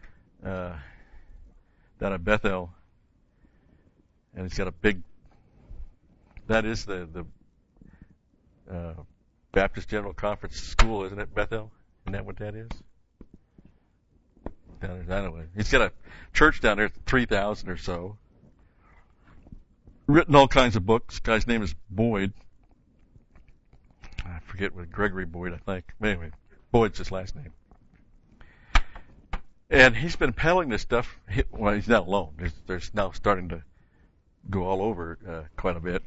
down at Bethel. And he's got a big, that is the Baptist General Conference School, isn't it, Bethel? Isn't that what that is? Down there, anyway. He's got a church down there, 3,000 or so. Written all kinds of books. Guy's name is Boyd. I forget what, Gregory Boyd, I think. Anyway, Boyd's his last name. And he's been peddling this stuff. Well, he's not alone. There's now starting to go all over quite a bit.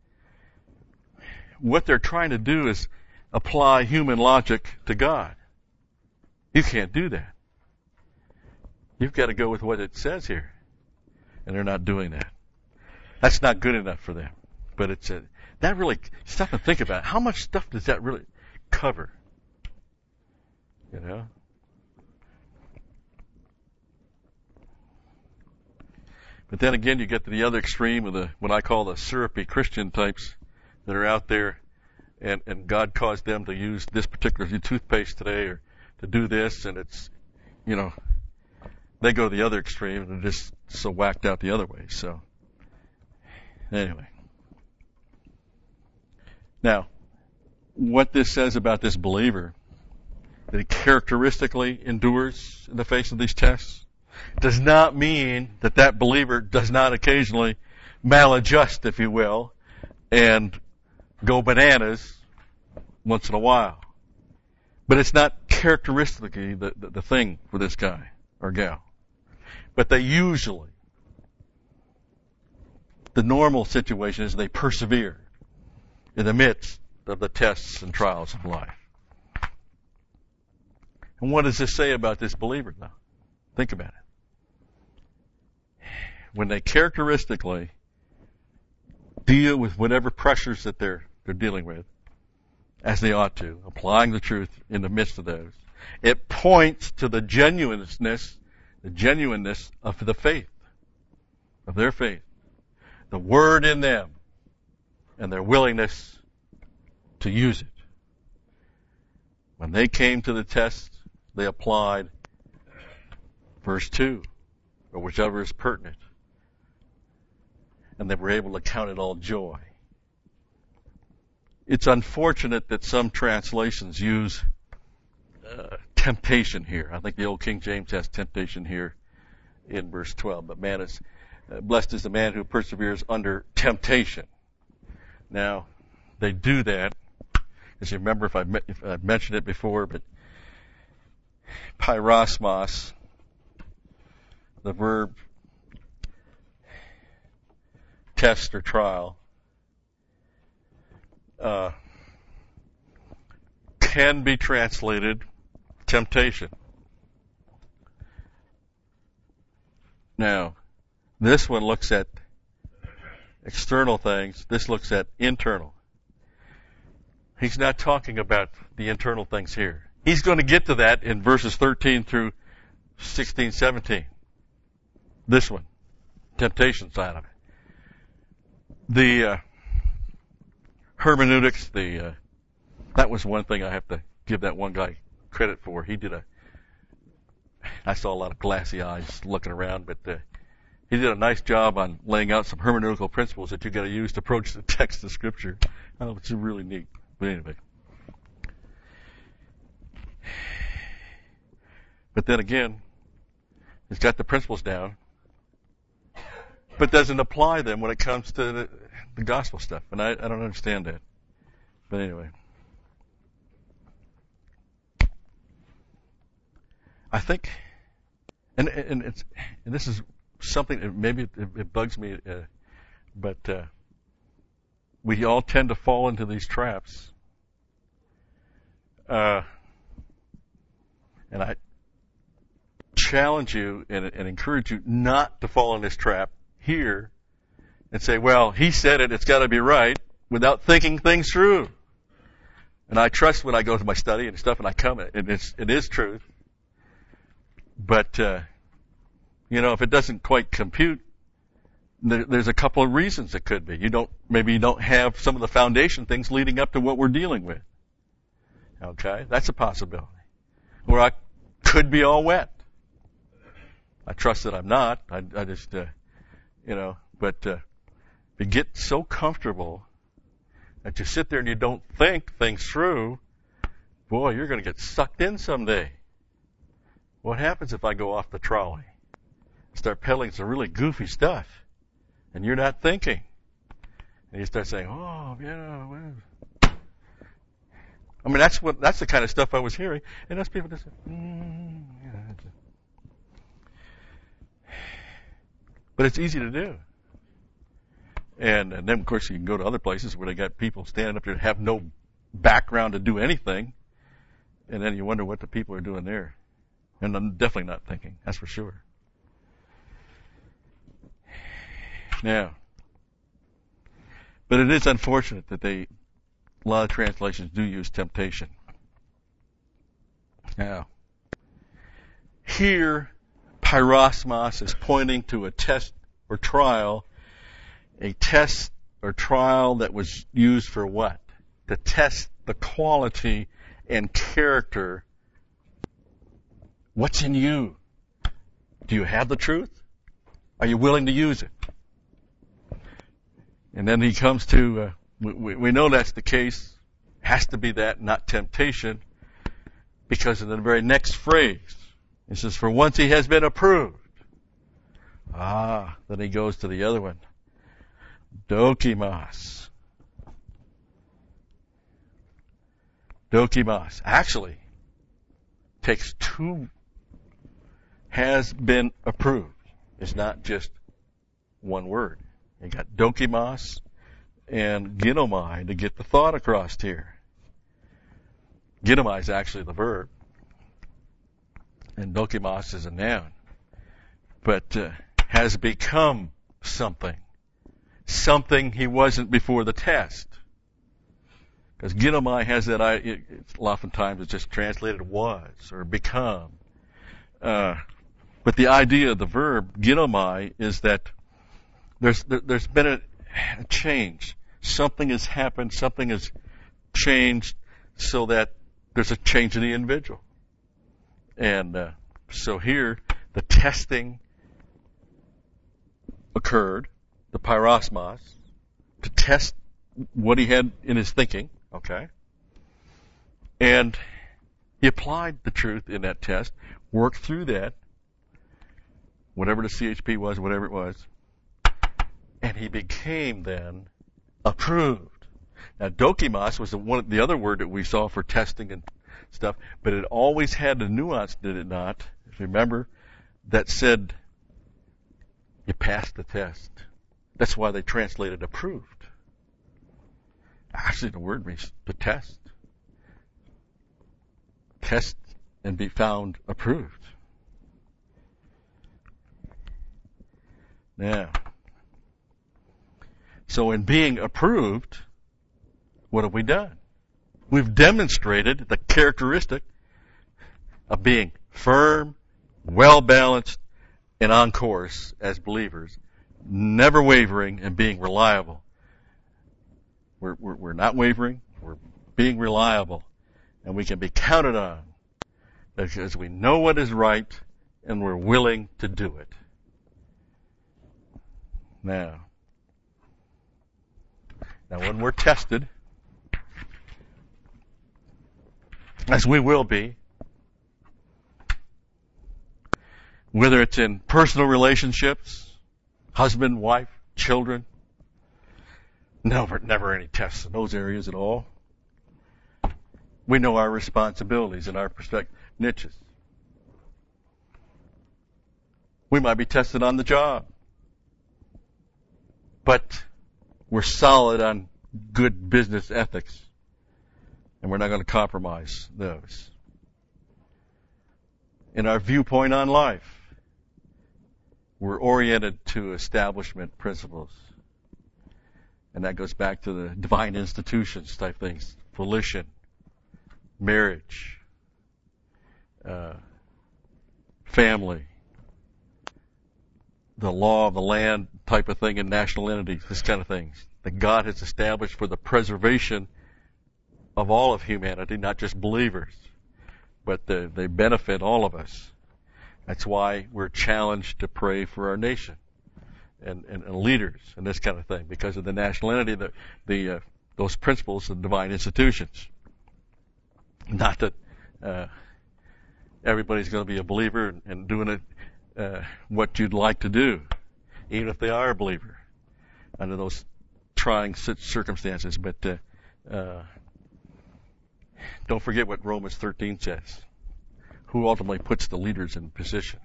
What they're trying to do is apply human logic to God. You can't do that. You've got to go with what it says here. And they're not doing that. That's not good enough for them. But that really, stop and think about it. How much stuff does that really cover? You know? But then again, you get to the other extreme of what I call the syrupy Christian types that are out there, and God caused them to use this particular toothpaste today, or to do this, and it's, you know, they go to the other extreme and they're just so whacked out the other way. So, anyway. Now, what this says about this believer that he characteristically endures in the face of these tests, does not mean that that believer does not occasionally maladjust, if you will, and go bananas once in a while. But it's not characteristically the thing for this guy or gal. But they usually, the normal situation is they persevere in the midst of the tests and trials of life. And what does this say about this believer now? Think about it. When they characteristically deal with whatever pressures that they're dealing with, as they ought to, applying the truth in the midst of those, it points to the genuineness of the faith, of their faith, the Word in them, and their willingness to use it. When they came to the test, they applied verse 2, or whichever is pertinent, and they were able to count it all joy. It's unfortunate that some translations use temptation here. I think the old King James has temptation here in verse 12. But man is blessed is the man who perseveres under temptation. Now, they do that, as you remember if I've mentioned it before, but pyrosmos, the verb test or trial, can be translated temptation. Now, this one looks at external things. This looks at internal. He's not talking about the internal things here. He's going to get to that in verses 13 through 16, 17. This one, temptation side of it. The hermeneutics, that was one thing I have to give that one guy credit for. I saw a lot of glassy eyes looking around, but he did a nice job on laying out some hermeneutical principles that you got to use to approach the text of Scripture. I thought it's really neat. But anyway. But then again, he's got the principles down, but doesn't apply them when it comes to the gospel stuff. And I don't understand that. But anyway. I think, and this is something that maybe it bugs me, but we all tend to fall into these traps. And I challenge you and encourage you not to fall in this trap here and say, well, he said it, it's got to be right, without thinking things through. And I trust when I go to my study and stuff and I come, it is truth. But, if it doesn't quite compute, there's a couple of reasons it could be. Maybe you don't have some of the foundation things leading up to what we're dealing with. Okay? That's a possibility. Or I could be all wet. I trust that I'm not. I just, but if you get so comfortable that you sit there and you don't think things through, boy, you're going to get sucked in someday. What happens if I go off the trolley, start peddling some really goofy stuff, and you're not thinking? And you start saying, oh, well. I mean, that's the kind of stuff I was hearing. And those people just say, But it's easy to do. And then, of course, you can go to other places where they got people standing up there that have no background to do anything. And then you wonder what the people are doing there. And I'm definitely not thinking, that's for sure. Now, but it is unfortunate that a lot of translations do use temptation. Now, here, pyrosmos is pointing to a test or trial, a test or trial that was used for what? To test the quality and character. What's in you? Do you have the truth? Are you willing to use it? And then he comes to, we know that's the case. Has to be that, not temptation. Because in the very next phrase, it says, for once he has been approved. Then he goes to the other one. Dokimos. Dokimos. Actually, takes two, has been approved. It's not just one word. You got dokimos and ginomai to get the thought across here. Ginomai is actually the verb, and dokimos is a noun. But has become something. Something he wasn't before the test. Because ginomai has that, oftentimes it's just translated was or become. But the idea of the verb ginomai is that there's been a change. Something has happened, something has changed so that there's a change in the individual. And so here, the testing occurred, the pyrosmos, to test what he had in his thinking, okay? And he applied the truth in that test, worked through that, whatever the CHP was, whatever it was, and he became then approved. Now, dokimos was the other word that we saw for testing and stuff, but it always had a nuance, did it not? If you remember, that said, you passed the test. That's why they translated approved. Actually, the word means to test. Test and be found approved. Now, so in being approved, what have we done? We've demonstrated the characteristic of being firm, well-balanced, and on course as believers, never wavering and being reliable. We're not wavering, we're being reliable, and we can be counted on because we know what is right and we're willing to do it. Now, when we're tested, as we will be, whether it's in personal relationships, husband, wife, children, never any tests in those areas at all. We know our responsibilities and our perspective niches. We might be tested on the job, but we're solid on good business ethics, and we're not going to compromise those. In our viewpoint on life, we're oriented to establishment principles. And that goes back to the divine institutions type things. Volition, marriage, family, the law of the land type of thing, and national entities, this kind of things. That God has established for the preservation of all of humanity, not just believers. But they benefit all of us. That's why we're challenged to pray for our nation and leaders and this kind of thing, because of the national entity, those principles of divine institutions. Not that everybody's going to be a believer and doing it what you'd like to do, even if they are a believer under those trying circumstances. But don't forget what Romans 13 says. Who ultimately puts the leaders in positions?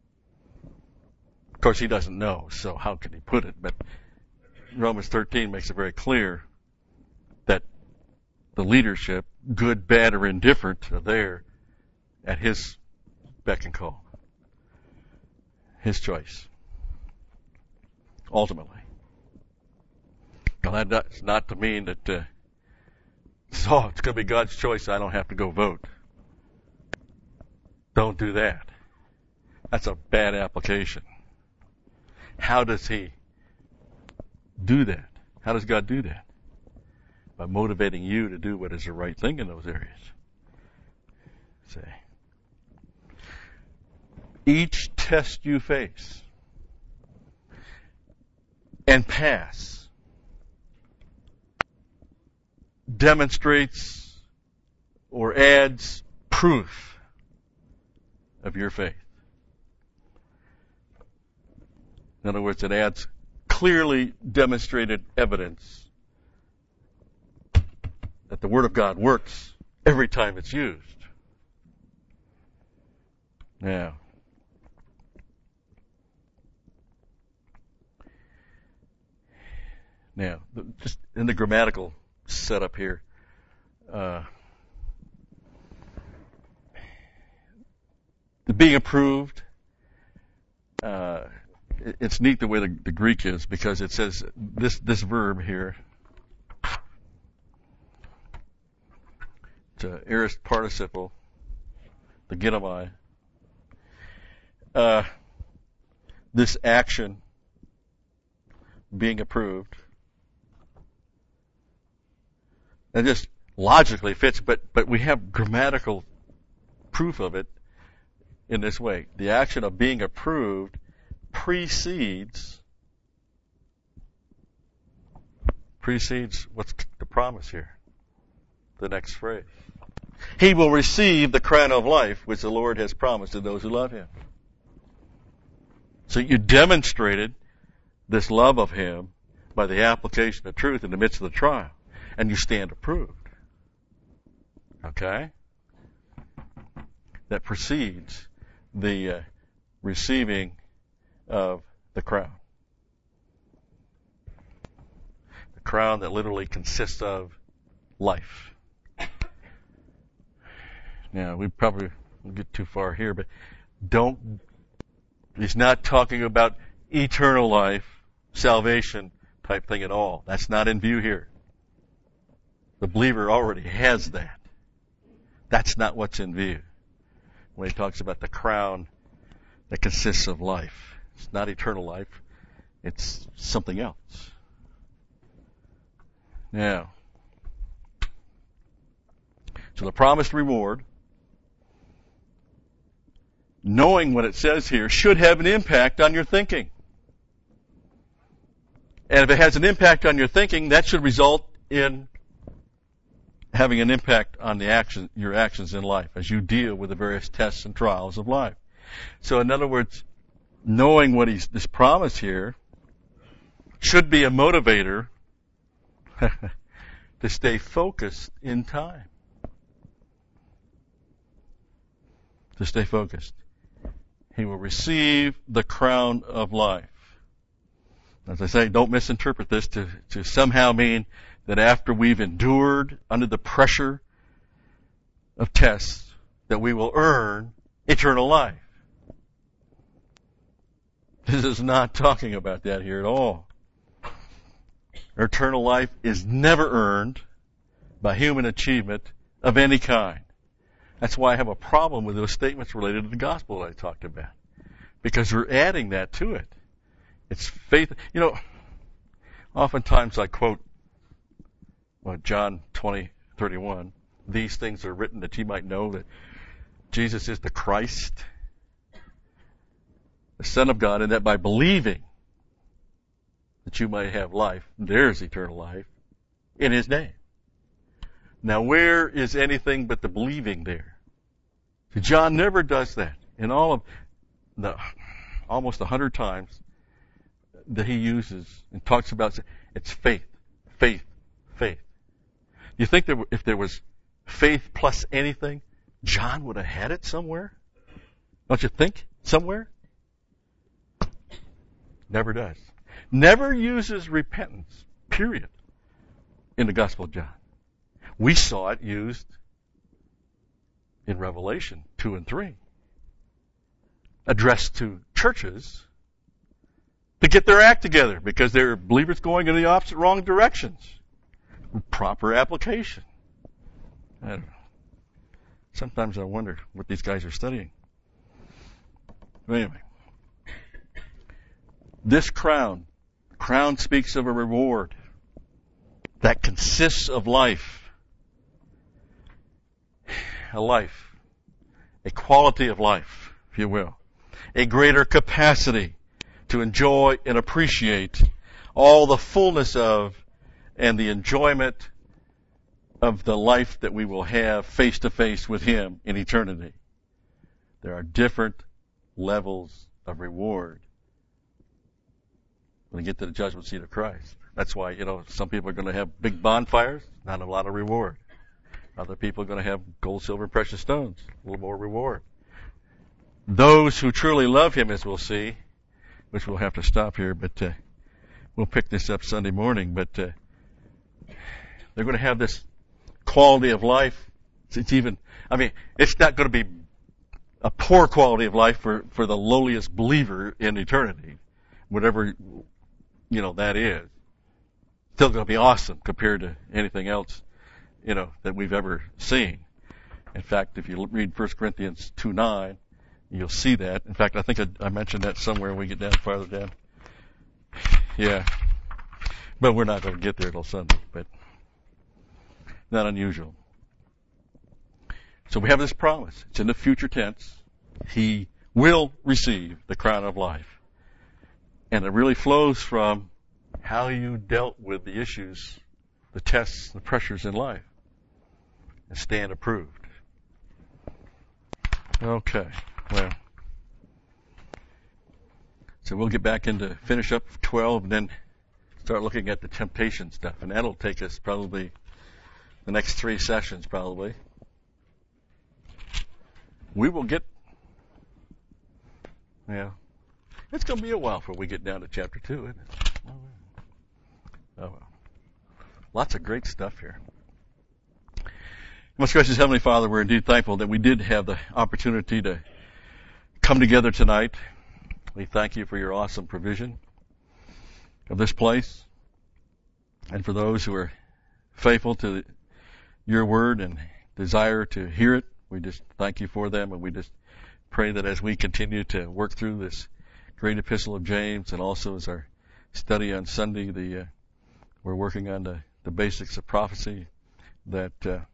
Of course, he doesn't know, so how can he put it? But Romans 13 makes it very clear that the leadership, good, bad, or indifferent, are there at his beck and call. His choice. Ultimately. Now, that's not to mean that it's going to be God's choice, I don't have to go vote. Don't do that. That's a bad application. How does he do that? How does God do that? By motivating you to do what is the right thing in those areas. Say, each test you face and pass demonstrates or adds proof of your faith. In other words, it adds clearly demonstrated evidence that the Word of God works every time it's used. Now, just in the grammatical setup here, the being approved, it's neat the way the Greek is, because it says this verb here, it's an aorist participle, the ginomai. This action being approved, and just logically fits, but we have grammatical proof of it in this way. The action of being approved precedes what's the promise here? The next phrase. He will receive the crown of life which the Lord has promised to those who love Him. So you demonstrated this love of Him by the application of truth in the midst of the trial, and you stand approved. Okay? That precedes the receiving of the crown. The crown that literally consists of life. Now, we probably won't get too far here, but he's not talking about eternal life, salvation type thing at all. That's not in view here. The believer already has that. That's not what's in view when he talks about the crown that consists of life. It's not eternal life. It's something else. Now, so the promised reward, knowing what it says here, should have an impact on your thinking. And if it has an impact on your thinking, that should result in having an impact on your actions in life as you deal with the various tests and trials of life. So in other words, knowing what this promise here should be a motivator to stay focused in time. To stay focused. He will receive the crown of life. As I say, don't misinterpret this to somehow mean that after we've endured under the pressure of tests, that we will earn eternal life. This is not talking about that here at all. Eternal life is never earned by human achievement of any kind. That's why I have a problem with those statements related to the gospel that I talked about. Because we're adding that to it. It's faith. You know, oftentimes I quote John 20:31. These things are written that you might know that Jesus is the Christ, the Son of God, and that by believing that you might have life, there's eternal life in His name. Now, where is anything but the believing there? See, John never does that. In all of the almost 100 times that he uses and talks about, it's faith, faith, faith. You think that if there was faith plus anything, John would have had it somewhere? Don't you think? Somewhere? Never does. Never uses repentance, period, in the Gospel of John. We saw it used in Revelation 2 and 3, addressed to churches to get their act together because they're believers going in the opposite, wrong directions. Proper application. I don't know. Sometimes I wonder what these guys are studying. But anyway, this crown speaks of a reward that consists of life. A life. A quality of life, if you will. A greater capacity to enjoy and appreciate all the fullness of and the enjoyment of the life that we will have face to face with Him in eternity. There are different levels of reward when we get to the judgment seat of Christ. That's why, some people are going to have big bonfires, not a lot of reward. Other people are going to have gold, silver, and precious stones, a little more reward. Those who truly love Him, as we'll see, which we'll have to stop here, but we'll pick this up Sunday morning, but they're going to have this quality of life. It's not going to be a poor quality of life for the lowliest believer in eternity, whatever, that is. Still going to be awesome compared to anything else, that we've ever seen. In fact, if you read 1 Corinthians 2:9, you'll see that. In fact, I think I mentioned that somewhere when we get farther down. Yeah. But we're not going to get there till Sunday, but not unusual. So we have this promise. It's in the future tense. He will receive the crown of life. And it really flows from how you dealt with the issues, the tests, the pressures in life, and stand approved. Okay. Well, so we'll get back into finish up 12 and then start looking at the temptation stuff. And that'll take us probably the next 3 sessions probably. We will get, it's going to be a while before we get down to chapter 2, isn't it? Oh well. Lots of great stuff here. Most gracious Heavenly Father, we're indeed thankful that we did have the opportunity to come together tonight. We thank you for your awesome provision of this place and for those who are faithful to your word and desire to hear it. We just thank you for them, and we just pray that as we continue to work through this great epistle of James, and also as our study on Sunday, we're working on the basics of prophecy, that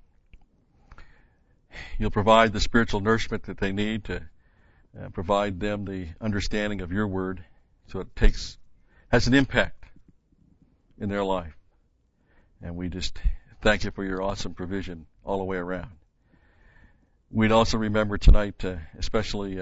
you'll provide the spiritual nourishment that they need to provide them the understanding of your word, so it has an impact in their life. And we just thank you for your awesome provision all the way around. We'd also remember tonight, especially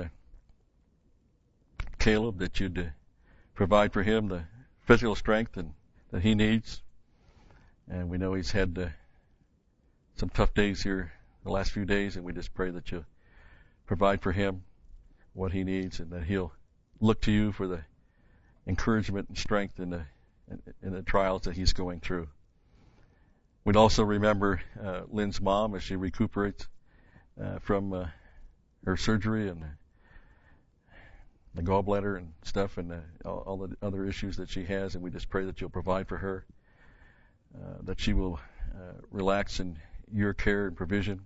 Caleb, that you'd provide for him the physical strength that he needs. And we know he's had some tough days here the last few days, and we just pray that you'll provide for him what he needs, and that he'll look to you for the encouragement and strength in the trials that he's going through. We'd also remember Lynn's mom as she recuperates from her surgery and the gallbladder and stuff, and all the other issues that she has, and we just pray that you'll provide for her, that she will relax in your care and provision.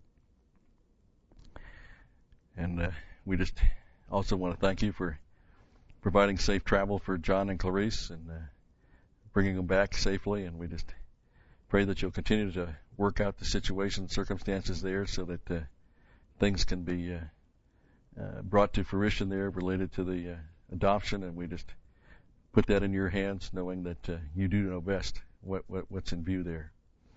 And we just also want to thank you for providing safe travel for John and Clarice and bringing them back safely, and we just pray that you'll continue to work out the situation, circumstances there, so that things can be brought to fruition there related to the adoption, and we just put that in your hands, knowing that you do know best what's in view there.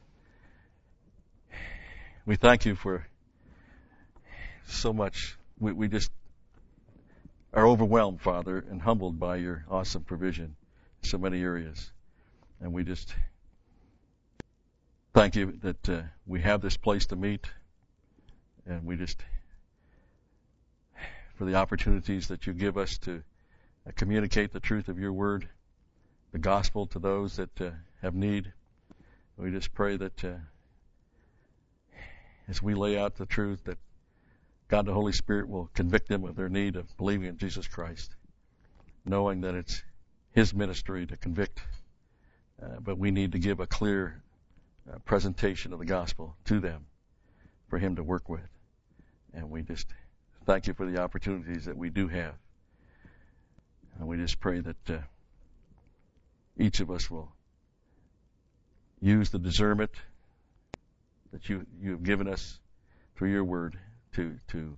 We thank you for so much. We just are overwhelmed, Father, and humbled by your awesome provision in so many areas. And we just thank you that we have this place to meet, and we just, for the opportunities that you give us to communicate the truth of your word, the gospel to those that have need. We just pray that as we lay out the truth, that God the Holy Spirit will convict them of their need of believing in Jesus Christ, knowing that it's His ministry to convict, but we need to give a clear presentation of the gospel to them for Him to work with. And we just thank you for the opportunities that we do have. And we just pray that each of us will use the discernment that you have given us through your word to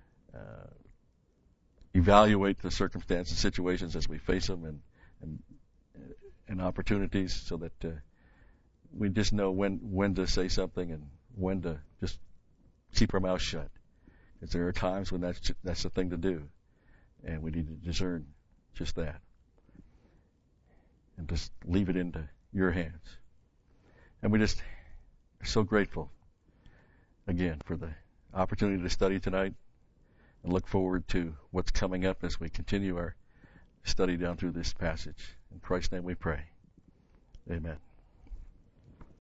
evaluate the circumstances, situations as we face them, and opportunities, so that we just know when to say something and when to just keep our mouth shut. Because there are times when that's the thing to do. And we need to discern just that. And just leave it into your hands. And we just are so grateful, again, for the opportunity to study tonight, and look forward to what's coming up as we continue our study down through this passage. In Christ's name we pray. Amen.